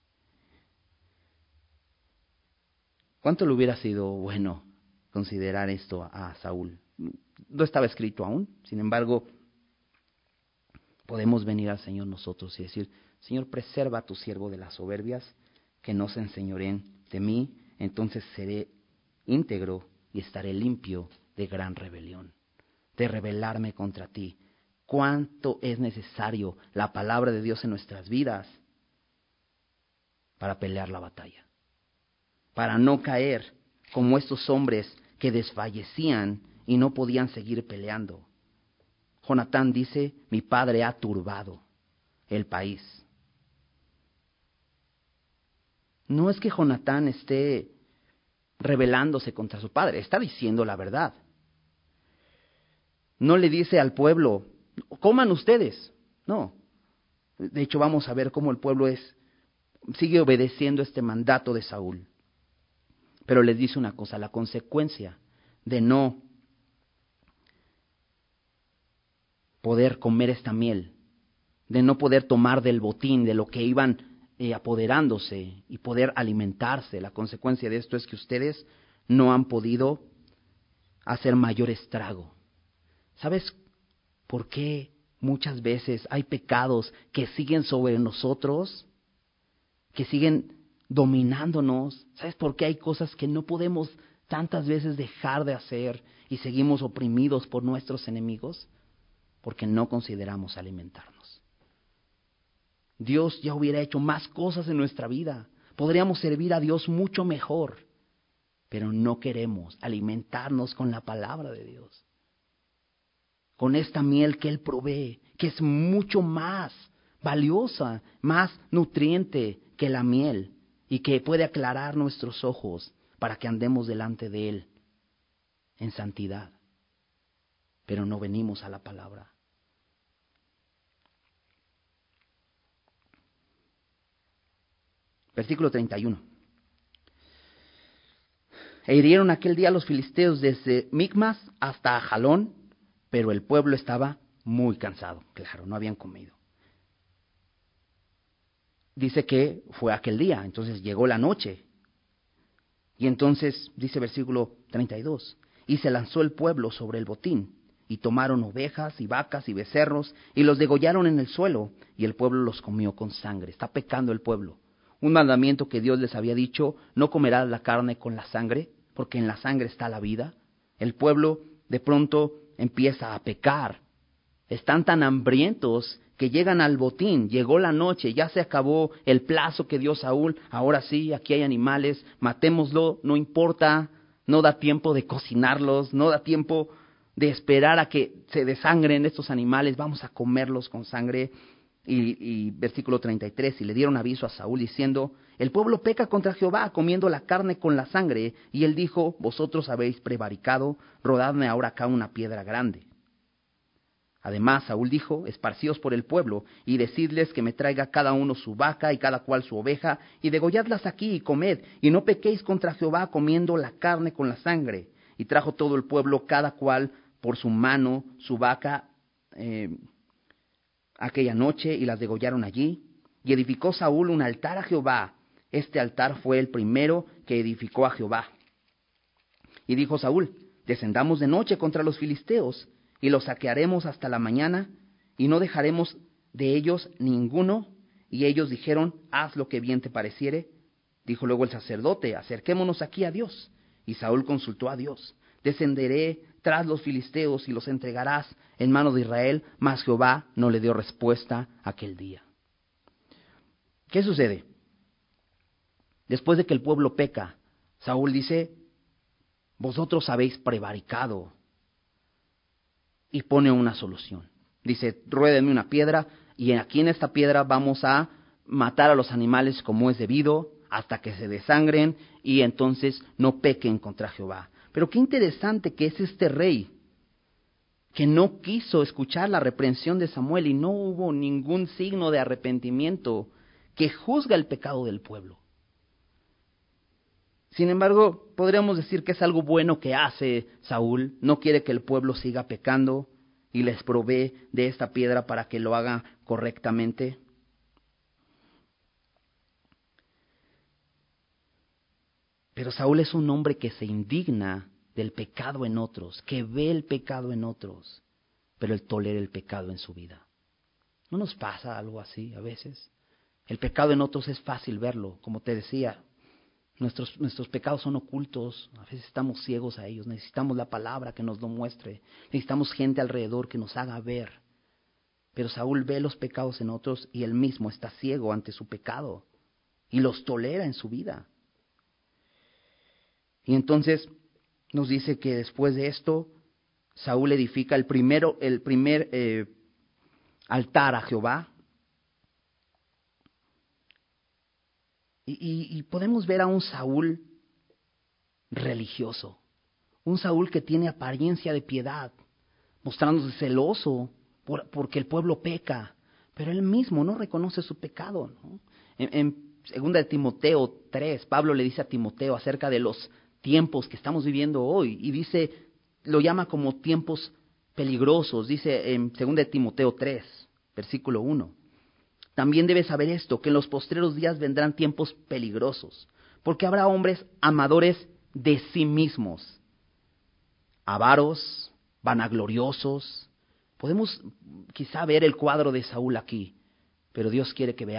¿Cuánto le hubiera sido bueno considerar esto a Saúl? No estaba escrito aún, sin embargo, podemos venir al Señor nosotros y decir, Señor, preserva a tu siervo de las soberbias, que no se enseñoren de mí, entonces seré íntegro y estaré limpio de gran rebelión, de rebelarme contra ti. ¿Cuánto es necesario la palabra de Dios en nuestras vidas para pelear la batalla? Para no caer como estos hombres que desfallecían y no podían seguir peleando. Jonatán dice, mi padre ha turbado el país. No es que Jonatán esté rebelándose contra su padre, está diciendo la verdad. No le dice al pueblo, coman ustedes. No. De hecho, vamos a ver cómo el pueblo sigue obedeciendo este mandato de Saúl. Pero les dice una cosa, la consecuencia de no poder comer esta miel, de no poder tomar del botín, de lo que iban apoderándose y poder alimentarse, la consecuencia de esto es que ustedes no han podido hacer mayor estrago. ¿Sabes por qué muchas veces hay pecados que siguen sobre nosotros, que siguen dominándonos? ¿Sabes por qué hay cosas que no podemos tantas veces dejar de hacer y seguimos oprimidos por nuestros enemigos? Porque no consideramos alimentarnos. Dios ya hubiera hecho más cosas en nuestra vida. Podríamos servir a Dios mucho mejor, pero no queremos alimentarnos con la palabra de Dios. Con esta miel que Él provee, que es mucho más valiosa, más nutriente que la miel y que puede aclarar nuestros ojos para que andemos delante de Él en santidad. Pero no venimos a la palabra. Versículo 31. E hirieron aquel día los filisteos desde Micmas hasta Ajalón, pero el pueblo estaba muy cansado. Claro, no habían comido. Dice que fue aquel día, entonces llegó la noche. Y entonces, dice versículo 32, y se lanzó el pueblo sobre el botín, y tomaron ovejas y vacas y becerros, y los degollaron en el suelo, y el pueblo los comió con sangre. Está pecando el pueblo. Un mandamiento que Dios les había dicho, no comerás la carne con la sangre, porque en la sangre está la vida. El pueblo de pronto empieza a pecar. Están tan hambrientos que llegan al botín. Llegó la noche, ya se acabó el plazo que dio Saúl. Ahora sí, aquí hay animales, matémoslo, no importa. No da tiempo de cocinarlos, no da tiempo de esperar a que se desangren estos animales. Vamos a comerlos con sangre. Y versículo 33, y le dieron aviso a Saúl diciendo, el pueblo peca contra Jehová comiendo la carne con la sangre. Y él dijo, vosotros habéis prevaricado, rodadme ahora acá una piedra grande. Además, Saúl dijo, esparcíos por el pueblo, y decidles que me traiga cada uno su vaca y cada cual su oveja, y degolladlas aquí y comed, y no pequéis contra Jehová comiendo la carne con la sangre. Y trajo todo el pueblo cada cual por su mano su vaca aquella noche, y las degollaron allí. Y edificó Saúl un altar a Jehová. Este altar fue el primero que edificó a Jehová. Y dijo Saúl, descendamos de noche contra los filisteos, y los saquearemos hasta la mañana, y no dejaremos de ellos ninguno. Y ellos dijeron, haz lo que bien te pareciere. Dijo luego el sacerdote, acerquémonos aquí a Dios. Y Saúl consultó a Dios, descenderé tras los filisteos y los entregarás en mano de Israel, mas Jehová no le dio respuesta aquel día. ¿Qué sucede? Después de que el pueblo peca, Saúl dice, vosotros habéis prevaricado, y pone una solución. Dice, ruédenme una piedra, y aquí en esta piedra vamos a matar a los animales como es debido, hasta que se desangren, y entonces no pequen contra Jehová. Pero qué interesante que es este rey, que no quiso escuchar la reprensión de Samuel, y no hubo ningún signo de arrepentimiento que juzga el pecado del pueblo. Sin embargo, podríamos decir que es algo bueno que hace Saúl. No quiere que el pueblo siga pecando y les provee de esta piedra para que lo haga correctamente. Pero Saúl es un hombre que se indigna del pecado en otros, que ve el pecado en otros, pero él tolera el pecado en su vida. ¿No nos pasa algo así a veces? El pecado en otros es fácil verlo, como te decía. Nuestros pecados son ocultos, a veces estamos ciegos a ellos, necesitamos la palabra que nos lo muestre, necesitamos gente alrededor que nos haga ver. Pero Saúl ve los pecados en otros y él mismo está ciego ante su pecado y los tolera en su vida. Y entonces nos dice que después de esto, Saúl edifica el primer altar a Jehová. Y podemos ver a un Saúl religioso, un Saúl que tiene apariencia de piedad, mostrándose celoso porque el pueblo peca, pero él mismo no reconoce su pecado, ¿no? En 2 de Timoteo 3, Pablo le dice a Timoteo acerca de los tiempos que estamos viviendo hoy, y dice, lo llama como tiempos peligrosos, dice en 2 de Timoteo 3, versículo 1. También debes saber esto, que en los postreros días vendrán tiempos peligrosos, porque habrá hombres amadores de sí mismos, avaros, vanagloriosos. Podemos quizá ver el cuadro de Saúl aquí, pero Dios quiere que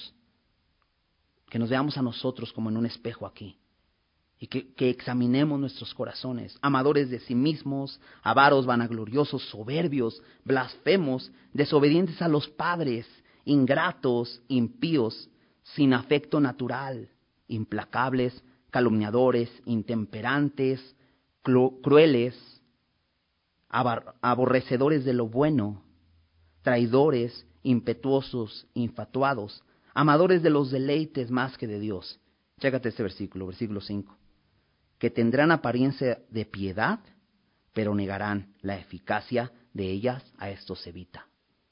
nos veamos a nosotros como en un espejo aquí, y que examinemos nuestros corazones. Amadores de sí mismos, avaros, vanagloriosos, soberbios, blasfemos, desobedientes a los padres, ingratos, impíos, sin afecto natural, implacables, calumniadores, intemperantes, crueles, aborrecedores de lo bueno, traidores, impetuosos, infatuados, amadores de los deleites más que de Dios. Chécate este versículo 5. Que tendrán apariencia de piedad, pero negarán la eficacia de ellas, a estos se evita.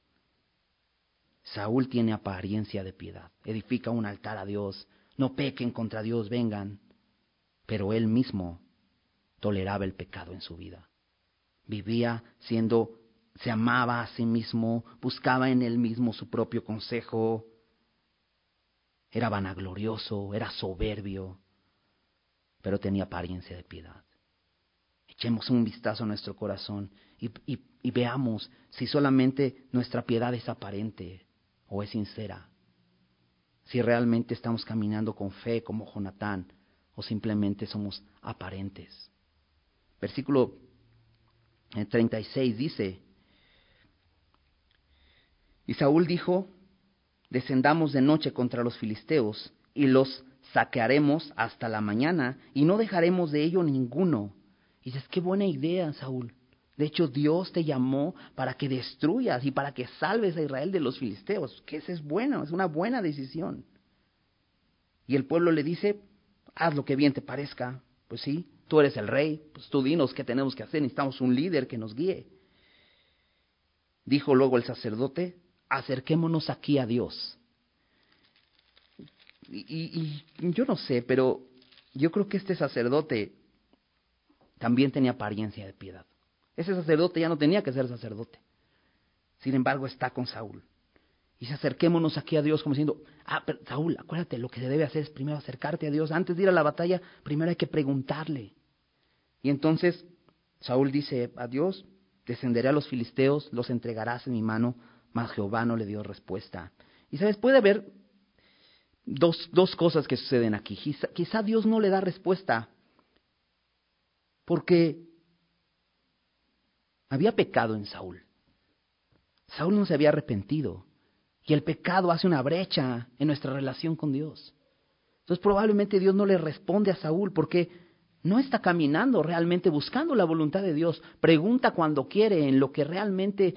Saúl tiene apariencia de piedad, edifica un altar a Dios, no pequen contra Dios, vengan, pero él mismo toleraba el pecado en su vida. Vivía se amaba a sí mismo, buscaba en él mismo su propio consejo, era vanaglorioso, era soberbio, pero tenía apariencia de piedad. Echemos un vistazo a nuestro corazón y veamos si solamente nuestra piedad es aparente o es sincera, si realmente estamos caminando con fe como Jonatán o simplemente somos aparentes. Versículo 36 dice, y Saúl dijo, descendamos de noche contra los filisteos y los saquearemos hasta la mañana y no dejaremos de ello ninguno. Y dices, qué buena idea, Saúl. De hecho, Dios te llamó para que destruyas y para que salves a Israel de los filisteos, que eso es bueno, es una buena decisión. Y el pueblo le dice, haz lo que bien te parezca. Pues sí, tú eres el rey, pues tú dinos qué tenemos que hacer, necesitamos un líder que nos guíe. Dijo luego el sacerdote, acerquémonos aquí a Dios. Y yo no sé, pero yo creo que este sacerdote también tenía apariencia de piedad. Ese sacerdote ya no tenía que ser sacerdote. Sin embargo, está con Saúl. Y dice, acerquémonos aquí a Dios como diciendo, pero Saúl, acuérdate, lo que se debe hacer es primero acercarte a Dios. Antes de ir a la batalla, primero hay que preguntarle. Y entonces Saúl dice a Dios, descenderé a los filisteos, los entregarás en mi mano, mas Jehová no le dio respuesta. Y sabes, puede haber dos cosas que suceden aquí. Quizá Dios no le da respuesta porque había pecado en Saúl. Saúl no se había arrepentido. Y el pecado hace una brecha en nuestra relación con Dios. Entonces probablemente Dios no le responde a Saúl porque no está caminando realmente buscando la voluntad de Dios. Pregunta cuando quiere en lo que realmente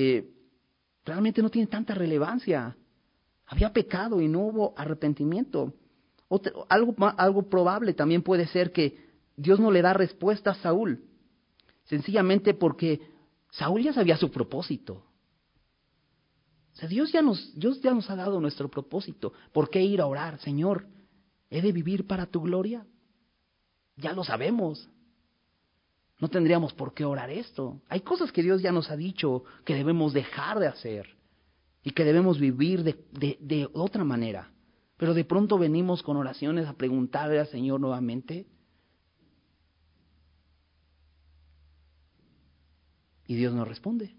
no tiene tanta relevancia. Había pecado y no hubo arrepentimiento. Algo probable también puede ser que Dios no le da respuesta a Saúl. Sencillamente porque Saúl ya sabía su propósito. O sea, Dios ya nos ha dado nuestro propósito. ¿Por qué ir a orar? Señor, ¿he de vivir para tu gloria? Ya lo sabemos. No tendríamos por qué orar esto. Hay cosas que Dios ya nos ha dicho que debemos dejar de hacer y que debemos vivir de otra manera. Pero de pronto venimos con oraciones a preguntarle al Señor nuevamente. Y Dios nos responde.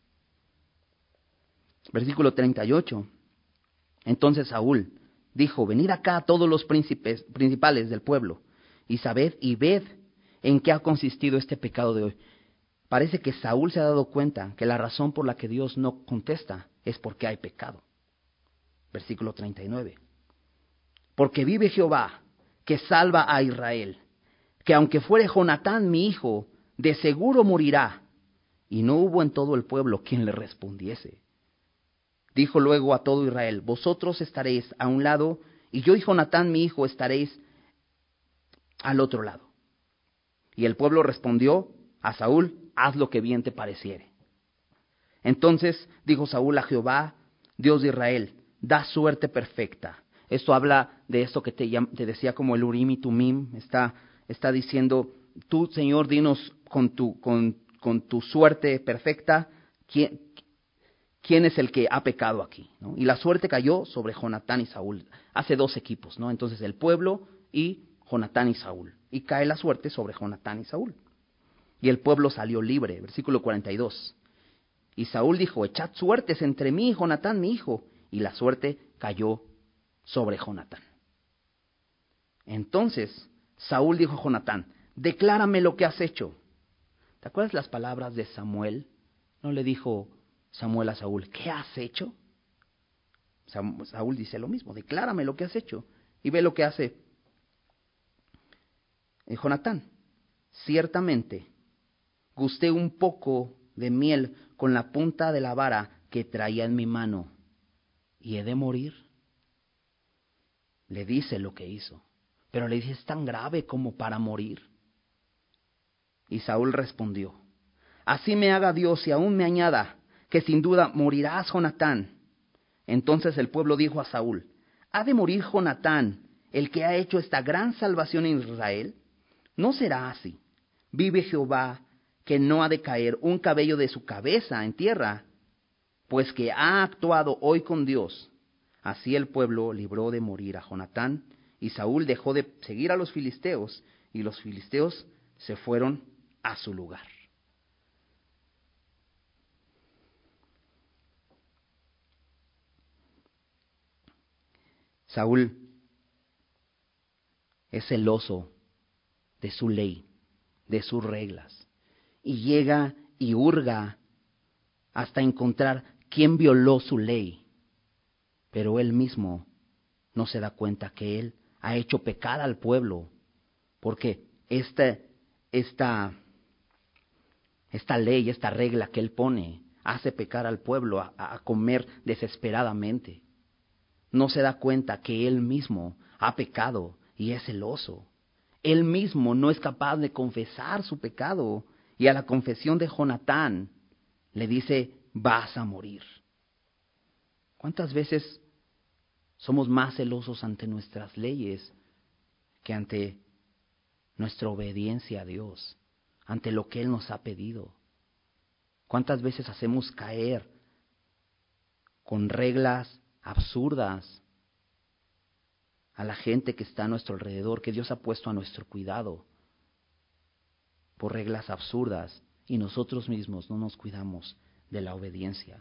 Versículo 38. Entonces Saúl dijo, venid acá todos los principales del pueblo, y sabed y ved en qué ha consistido este pecado de hoy. Parece que Saúl se ha dado cuenta que la razón por la que Dios no contesta es porque hay pecado. Versículo 39. Porque vive Jehová, que salva a Israel, que aunque fuere Jonatán mi hijo, de seguro morirá. Y no hubo en todo el pueblo quien le respondiese. Dijo luego a todo Israel, vosotros estaréis a un lado, y yo y Jonatán mi hijo estaréis al otro lado. Y el pueblo respondió a Saúl, haz lo que bien te pareciere. Entonces dijo Saúl a Jehová, Dios de Israel, da suerte perfecta. Esto habla de esto que te decía como el Urim y Tumim. Está diciendo, tú, Señor, dinos con tu suerte perfecta, ¿quién es el que ha pecado aquí? ¿No? Y la suerte cayó sobre Jonatán y Saúl. Hace dos equipos, ¿no? Entonces el pueblo y Jonatán y Saúl. Y cae la suerte sobre Jonatán y Saúl. Y el pueblo salió libre. Versículo 42. Y Saúl dijo, echad suertes entre mí y Jonatán mi hijo. Y la suerte cayó sobre Jonatán. Entonces Saúl dijo a Jonatán, declárame lo que has hecho. ¿Te acuerdas las palabras de Samuel? No le dijo Samuel a Saúl, ¿qué has hecho? Saúl dice lo mismo, declárame lo que has hecho. Y ve lo que hace Jonatán. Ciertamente, gusté un poco de miel con la punta de la vara que traía en mi mano, y he de morir. Le dice lo que hizo, pero le dice, es tan grave como para morir. Y Saúl respondió, así me haga Dios y aún me añada, que sin duda morirás, Jonatán. Entonces el pueblo dijo a Saúl, ¿ha de morir Jonatán, el que ha hecho esta gran salvación en Israel? No será así. Vive Jehová, que no ha de caer un cabello de su cabeza en tierra, pues que ha actuado hoy con Dios. Así el pueblo libró de morir a Jonatán, y Saúl dejó de seguir a los filisteos, y los filisteos se fueron a su lugar. Saúl es celoso de su ley, de sus reglas, y llega y hurga hasta encontrar quién violó su ley, pero él mismo no se da cuenta que él ha hecho pecar al pueblo, porque este esta ley, esta regla que él pone, hace pecar al pueblo a comer desesperadamente. No se da cuenta que él mismo ha pecado y es celoso. Él mismo no es capaz de confesar su pecado, y a la confesión de Jonatán le dice: vas a morir. ¿Cuántas veces somos más celosos ante nuestras leyes que ante nuestra obediencia a Dios, ante lo que Él nos ha pedido? ¿Cuántas veces hacemos caer con reglas absurdas a la gente que está a nuestro alrededor, que Dios ha puesto a nuestro cuidado, por reglas absurdas, y nosotros mismos no nos cuidamos de la obediencia?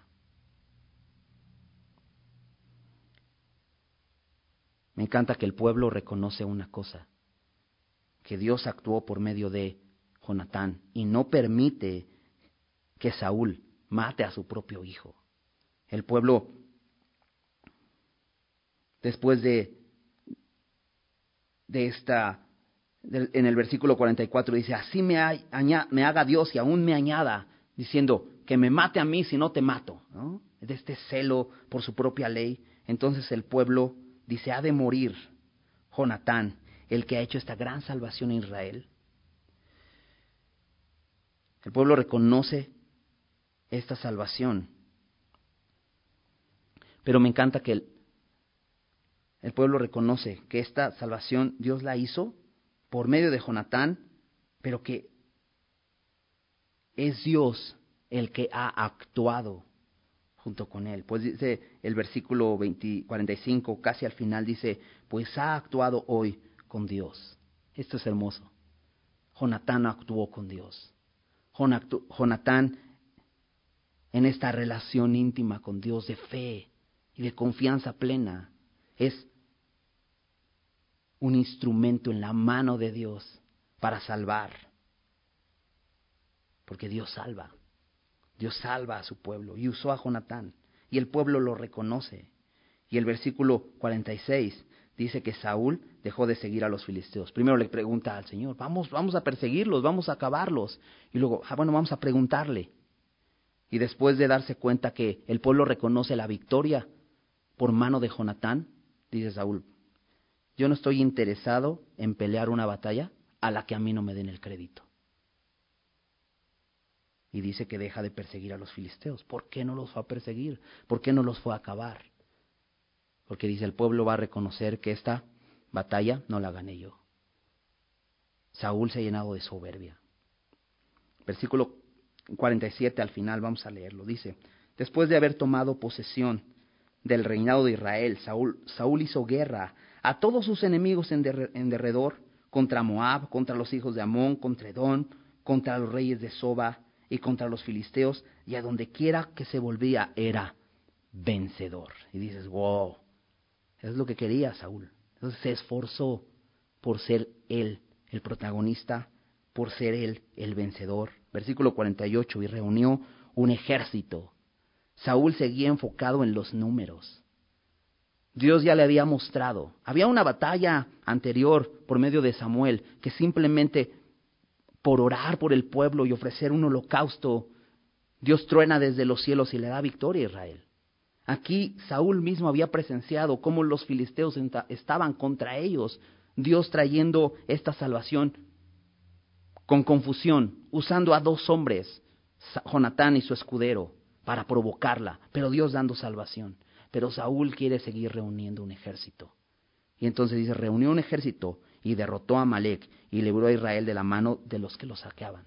Me encanta que el pueblo reconoce una cosa, que Dios actuó por medio de Jonatán y no permite que Saúl mate a su propio hijo. El pueblo, después en el versículo 44 dice: así me haga Dios y aún me añada, diciendo que me mate a mí si no te mato, ¿no? De este celo por su propia ley. Entonces el pueblo dice: ha de morir Jonatán, el que ha hecho esta gran salvación a Israel. El pueblo reconoce esta salvación, pero me encanta que el pueblo reconoce que esta salvación Dios la hizo por medio de Jonatán, pero que es Dios el que ha actuado junto con él. Pues dice el versículo 45, casi al final, dice: pues ha actuado hoy con Dios. Esto es hermoso. Jonatán actuó con Dios. Jonatán, en esta relación íntima con Dios, de fe y de confianza plena, es un instrumento en la mano de Dios para salvar. Porque Dios salva. Dios salva a su pueblo y usó a Jonatán, y el pueblo lo reconoce. Y el versículo 46 dice que Saúl dejó de seguir a los filisteos. Primero le pregunta al Señor: vamos a perseguirlos, vamos a acabarlos. Y luego, vamos a preguntarle. Y después de darse cuenta que el pueblo reconoce la victoria por mano de Jonatán, dice Saúl: yo no estoy interesado en pelear una batalla a la que a mí no me den el crédito. Y dice que deja de perseguir a los filisteos. ¿Por qué no los fue a perseguir? ¿Por qué no los fue a acabar? Porque dice: el pueblo va a reconocer que esta batalla no la gané yo. Saúl se ha llenado de soberbia. Versículo 47 al final, vamos a leerlo. Dice: después de haber tomado posesión del reinado de Israel, Saúl hizo guerra a todos sus enemigos en derredor, contra Moab, contra los hijos de Amón, contra Edom, contra los reyes de Soba y contra los filisteos, y a donde quiera que se volvía era vencedor. Y dices: wow, eso es lo que quería Saúl. Entonces se esforzó por ser él el protagonista, por ser él el vencedor. Versículo 48, y reunió un ejército. Saúl seguía enfocado en los números. Dios ya le había mostrado. Había una batalla anterior por medio de Samuel, que simplemente por orar por el pueblo y ofrecer un holocausto, Dios truena desde los cielos y le da victoria a Israel. Aquí Saúl mismo había presenciado cómo los filisteos estaban contra ellos, Dios trayendo esta salvación con confusión, usando a dos hombres, Jonatán y su escudero, para provocarla, pero Dios dando salvación. Pero Saúl quiere seguir reuniendo un ejército. Y entonces dice: reunió un ejército y derrotó a Amalec y libró a Israel de la mano de los que lo saqueaban.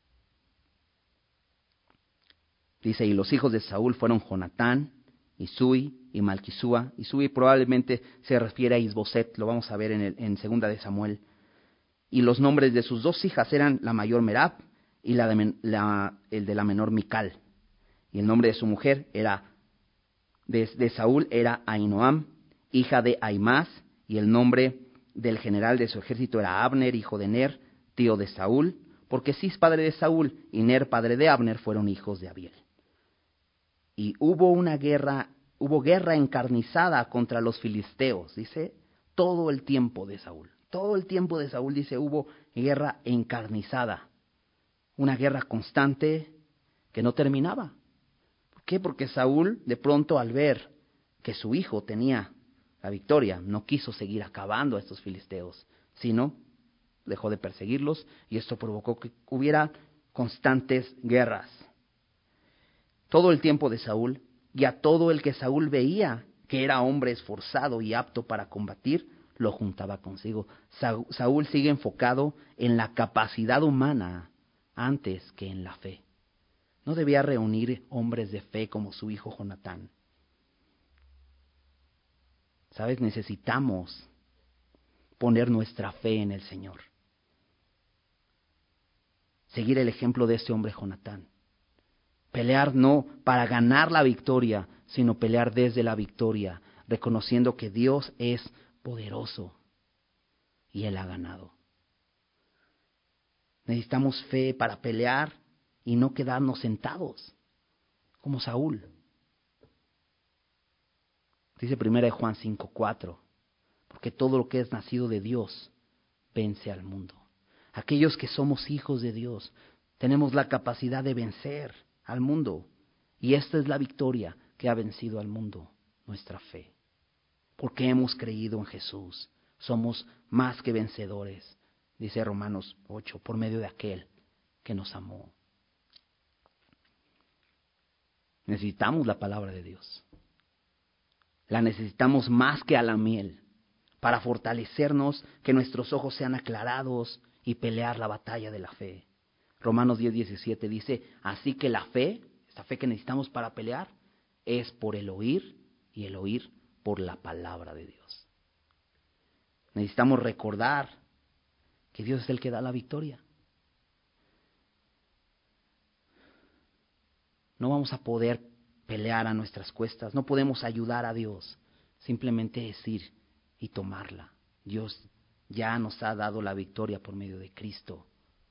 Dice: y los hijos de Saúl fueron Jonatán, Isui y Malquisúa. Isui probablemente se refiere a Isboset, lo vamos a ver en segunda de Samuel. Y los nombres de sus dos hijas eran la mayor Merab y el de la menor Mical. Y el nombre de su mujer era de Saúl era Ahinoam, hija de Ahimaaz, y el nombre del general de su ejército era Abner, hijo de Ner, tío de Saúl, porque Cis, padre de Saúl, y Ner, padre de Abner, fueron hijos de Abiel. Y hubo guerra encarnizada contra los filisteos, dice, todo el tiempo de Saúl. Todo el tiempo de Saúl, dice, hubo guerra encarnizada una guerra constante que no terminaba. ¿Por qué? Porque Saúl, de pronto, al ver que su hijo tenía la victoria, no quiso seguir acabando a estos filisteos, sino dejó de perseguirlos, y esto provocó que hubiera constantes guerras. Todo el tiempo de Saúl, y a todo el que Saúl veía que era hombre esforzado y apto para combatir, lo juntaba consigo. Saúl sigue enfocado en la capacidad humana antes que en la fe. No debía reunir hombres de fe como su hijo Jonatán. ¿Sabes? Necesitamos poner nuestra fe en el Señor. Seguir el ejemplo de este hombre Jonatán. Pelear no para ganar la victoria, sino pelear desde la victoria, reconociendo que Dios es poderoso y Él ha ganado. Necesitamos fe para pelear y no quedarnos sentados, como Saúl. Dice 1 Juan 5:4, porque todo lo que es nacido de Dios vence al mundo. Aquellos que somos hijos de Dios tenemos la capacidad de vencer al mundo. Y esta es la victoria que ha vencido al mundo, nuestra fe. Porque hemos creído en Jesús, somos más que vencedores, dice Romanos 8, por medio de aquel que nos amó. Necesitamos la palabra de Dios. La necesitamos más que a la miel, para fortalecernos, que nuestros ojos sean aclarados y pelear la batalla de la fe. Romanos 10:17 dice, así que la fe, esta fe que necesitamos para pelear, es por el oír y el oír por la palabra de Dios. Necesitamos recordar que Dios es el que da la victoria. No vamos a poder pelear a nuestras cuestas, no podemos ayudar a Dios, simplemente decir y tomarla. Dios ya nos ha dado la victoria por medio de Cristo.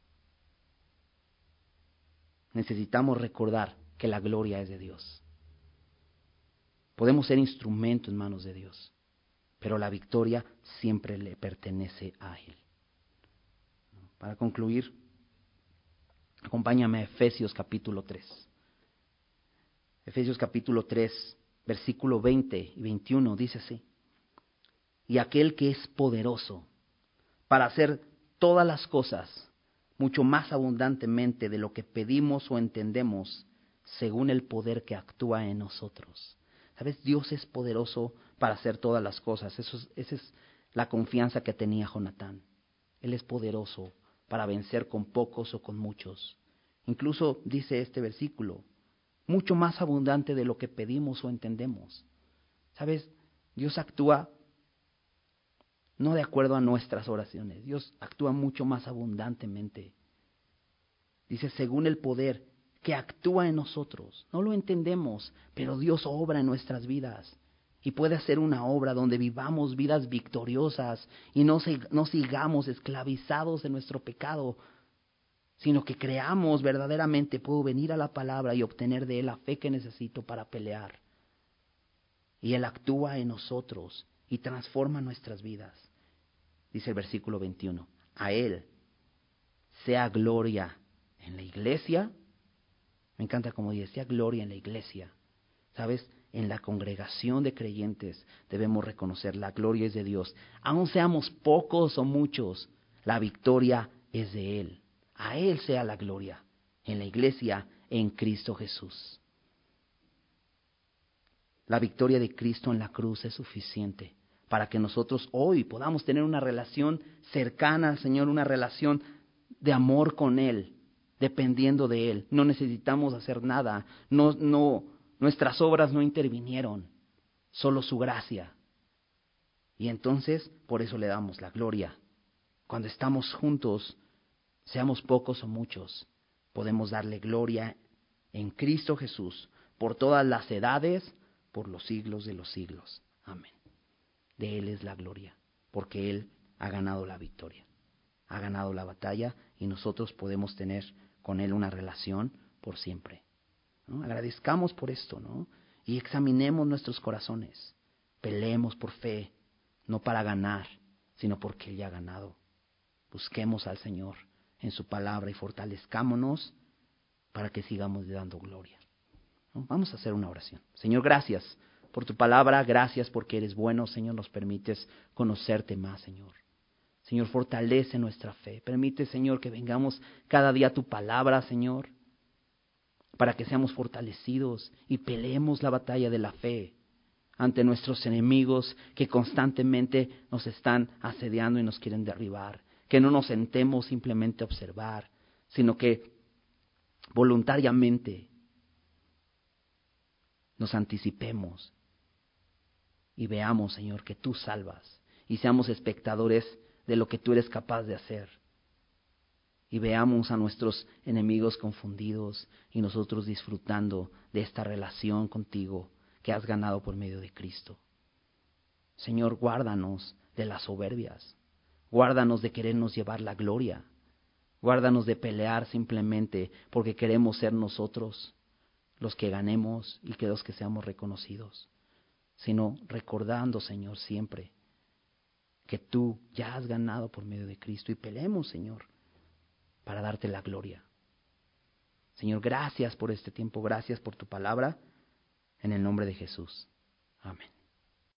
Necesitamos recordar que la gloria es de Dios. Podemos ser instrumentos en manos de Dios, pero la victoria siempre le pertenece a Él. Para concluir, acompáñame a Efesios capítulo 3. Efesios capítulo 3, versículo 20 y 21 dice así. Y aquel que es poderoso para hacer todas las cosas mucho más abundantemente de lo que pedimos o entendemos, según el poder que actúa en nosotros. ¿Sabes? Dios es poderoso para hacer todas las cosas. Esa es la confianza que tenía Jonatán. Él es poderoso para vencer con pocos o con muchos. Incluso dice este versículo, mucho más abundante de lo que pedimos o entendemos. ¿Sabes? Dios actúa no de acuerdo a nuestras oraciones. Dios actúa mucho más abundantemente. Dice, según el poder que actúa en nosotros. No lo entendemos, pero Dios obra en nuestras vidas. Y puede hacer una obra donde vivamos vidas victoriosas y no sigamos esclavizados en nuestro pecado, sino que creamos verdaderamente, puedo venir a la palabra y obtener de Él la fe que necesito para pelear. Y Él actúa en nosotros y transforma nuestras vidas. Dice el versículo 21, a Él sea gloria en la iglesia. Me encanta como dice, sea gloria en la iglesia. ¿Sabes? En la congregación de creyentes debemos reconocer la gloria es de Dios. Aun seamos pocos o muchos, la victoria es de Él. A Él sea la gloria en la iglesia, en Cristo Jesús. La victoria de Cristo en la cruz es suficiente para que nosotros hoy podamos tener una relación cercana al Señor, una relación de amor con Él, dependiendo de Él. No necesitamos hacer nada, nuestras obras no intervinieron, solo su gracia. Y entonces, por eso le damos la gloria. Cuando estamos juntos, seamos pocos o muchos, podemos darle gloria en Cristo Jesús, por todas las edades, por los siglos de los siglos. Amén. De Él es la gloria, porque Él ha ganado la victoria, ha ganado la batalla y nosotros podemos tener con Él una relación por siempre, ¿no? Agradezcamos por esto, ¿no? Y examinemos nuestros corazones, peleemos por fe, no para ganar, sino porque Él ya ha ganado. Busquemos al Señor en su palabra y fortalezcámonos para que sigamos dando gloria. ¿No? Vamos a hacer una oración. Señor, gracias por tu palabra, gracias porque eres bueno, Señor, nos permites conocerte más, Señor. Señor, fortalece nuestra fe. Permite, Señor, que vengamos cada día a tu palabra, Señor, para que seamos fortalecidos y peleemos la batalla de la fe ante nuestros enemigos que constantemente nos están asediando y nos quieren derribar. Que no nos sentemos simplemente a observar, sino que voluntariamente nos anticipemos y veamos, Señor, que tú salvas y seamos espectadores de lo que tú eres capaz de hacer. Y veamos a nuestros enemigos confundidos y nosotros disfrutando de esta relación contigo que has ganado por medio de Cristo. Señor, guárdanos de las soberbias, guárdanos de querernos llevar la gloria, guárdanos de pelear simplemente porque queremos ser nosotros los que ganemos y que los que seamos reconocidos, sino recordando, Señor, siempre que tú ya has ganado por medio de Cristo y peleemos, Señor, para darte la gloria. Señor, gracias por este tiempo, gracias por tu palabra, en el nombre de Jesús.